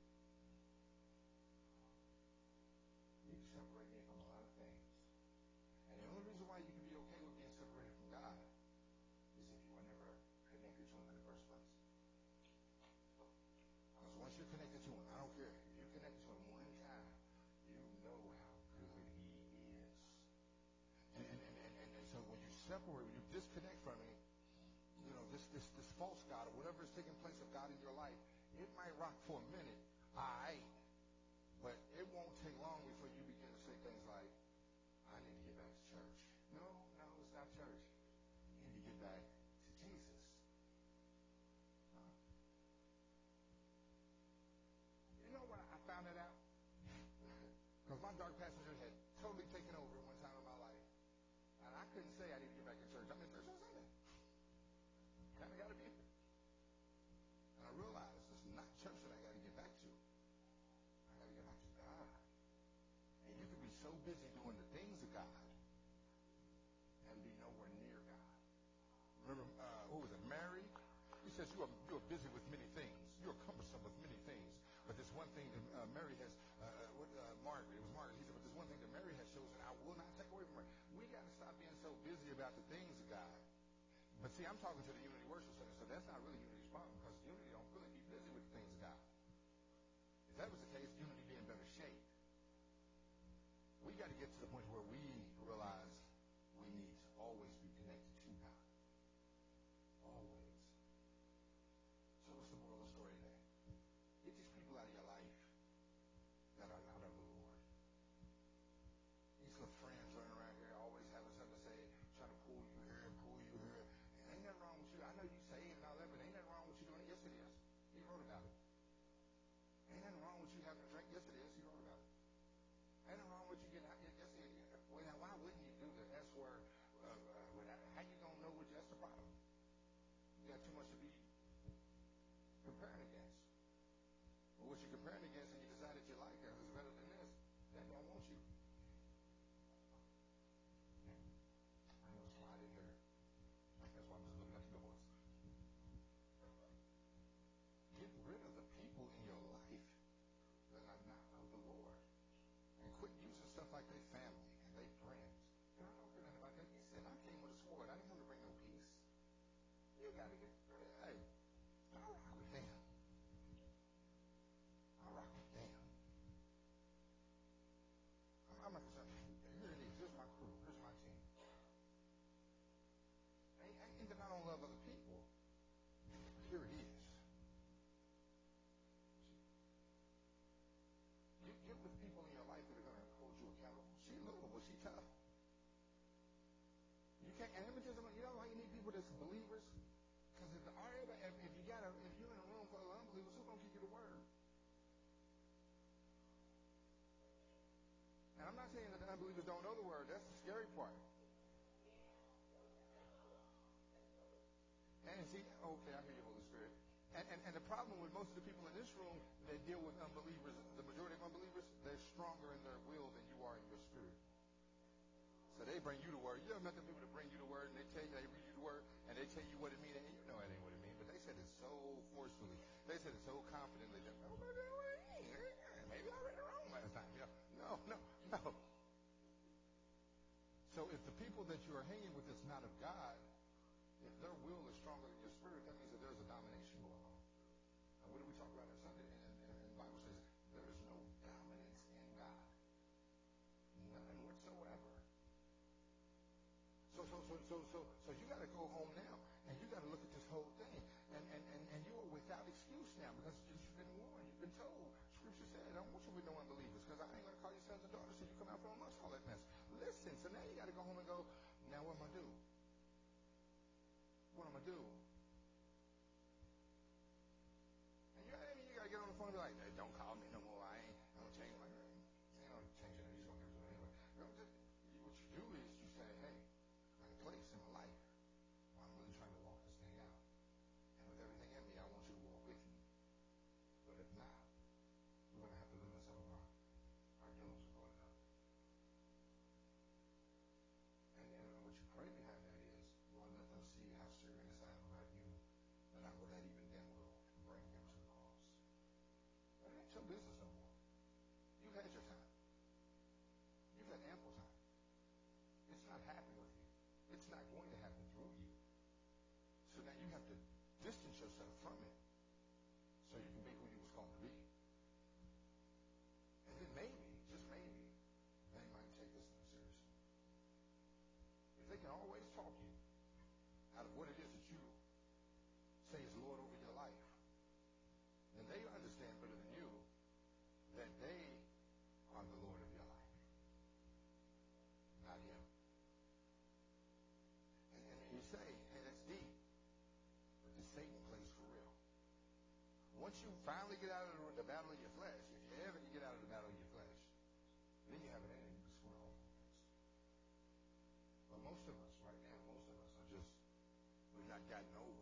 You can separate me from a lot of things. And the only reason why you can be okay with being separated from God is if you were never connected to Him in the first place. Because once you're connected to Him, I don't care. If you're connected to Him one time, you know how good He is. And, and, and, and, and so when you separate, when you disconnect from Him, you know, this, this, this false God or whatever is taking place of God in your life, it might rock for a minute, I, but it won't take long before you begin to say things like, I need to get back to church. No, no, it's not church. You need to get back to Jesus. Huh? You know when I found that out? Because my dark passenger had totally taken over at one time in my life. And I couldn't say I need to get back to church. I'm in church on Sunday. Kind of got to be here. And I realized it's not church that I got to get back to. I got to get back to God. And you can be so busy doing the things of God and be nowhere near God. Remember, uh, who was it, Mary? He says, you are, you are busy with many things. You are cumbersome with many things. But this one thing that uh, Mary has, uh, what, uh, Margaret, it was Margaret. He said, but this one thing that Mary has chosen, I will not take away from her. We got to stop being so busy about the things of God. But see, I'm talking to the Unity Worship Center, so that's not really Unity's problem, because Unity don't really be busy with the things of God. If that was the case, Unity be in better shape. We got to get to the point where we realize we need to always be connected to God. Always. So what's the moral of the story today? Get these people out of your life that are not of the Lord. These little friends running around here always having something to say, trying to pull you here and pull you here. And ain't nothing wrong with you. I know you say it and all that, but ain't nothing wrong with you doing it. Yes, it is. He wrote about it. Ain't nothing wrong with you having a drink. Yes, it is. He wrote about it. Ain't nothing wrong with you getting out. Yes, it is. Well, now, why wouldn't you do the S word? Uh, uh, without, how you gonna know which that's the problem? You got too much to be comparing against. But what you're comparing against, and you decide that you like it, is better than this. That don't want you. I know it's quiet in here. That's why I'm just looking at the doors. Get rid of the people in your life that are not of the Lord. And quit using stuff like they family and they friends. God, I don't care nothing about that. He said, I came with a sword. I didn't come to bring no peace. You got to get, hey, I rock with them. I rock with them. I'm, I'm not concerned. Here it is. Here's my crew. Here's my team. Ain't, ain't that I don't love other people. Here it is. Get, get with people in your life that are going to hold you accountable. She little, but she tough. You can't, and let me tell you something, you know why you need people that's believers? Because if, if, if you got a, if you're in a room full of unbelievers, who's going to give you the word? And I'm not saying that the unbelievers don't know the word. That's the scary part. And see, okay, I hear you, Holy Spirit. And, and, and the problem with most of the people in this room that deal with unbelievers, the majority of unbelievers, they're stronger in their will than you are in your spirit. So they bring you the word. You ever met them people that bring you the word and they tell you, they read you the word and they tell you what it means, and you know it ain't what it means, but they said it so forcefully. They said it so confidently that, oh, maybe I what it means. Maybe I read it wrong last time. You know, no, no, no. So if the people that you are hanging with is not of God, if their will is stronger than your spirit, that means that there's a domination going on. And what did we talk about on Sunday? And, and, and the Bible says there is no dominance in God. None whatsoever. So, so, so, so, so, so you got to go home now, and you got to look at this whole thing, and, and, and, and you are without excuse now because you've been warned, you've been told. Scripture said, I don't want you with no unbelievers because I ain't going to call you sons and daughters till you come out from amongst all that mess. Listen, so now you got to go home and go, now what am I do? What am I do? And you, I mean, you got to get on the phone and be like, hey, don't call me no more. I ain't, I'm going to change my name. You know, change it. He's going to do it anyway. No, just, what you do is you say, hey, I'm in a place in my life where I'm really trying to walk this thing out. And with everything in me, I want you to walk with me. But if not, we're going to have to limit some of our, our yellows are going up. And, and what you pray behind that is, Lord, let them see how serious I am about you, that I will that even then will bring them to the cross. That ain't your business no more. You've had your time. You've had ample time. It's not happening with you. It's not going to happen through you. So now you have to distance yourself from it so you can be who you was called to be. And then maybe, just maybe, they might take this thing seriously. If they can always talk you out of what it is that you say is Lord over your life, then they understand better than you that they are the Lord of your life, not him. And, and you say, hey, that's deep, but the Satan plays for real. Once you finally get out of the, the battle of your flesh, if you ever get out of the battle of your flesh, then you have an enemy to square off against. But most of us, right now, most of us are just, we've not gotten over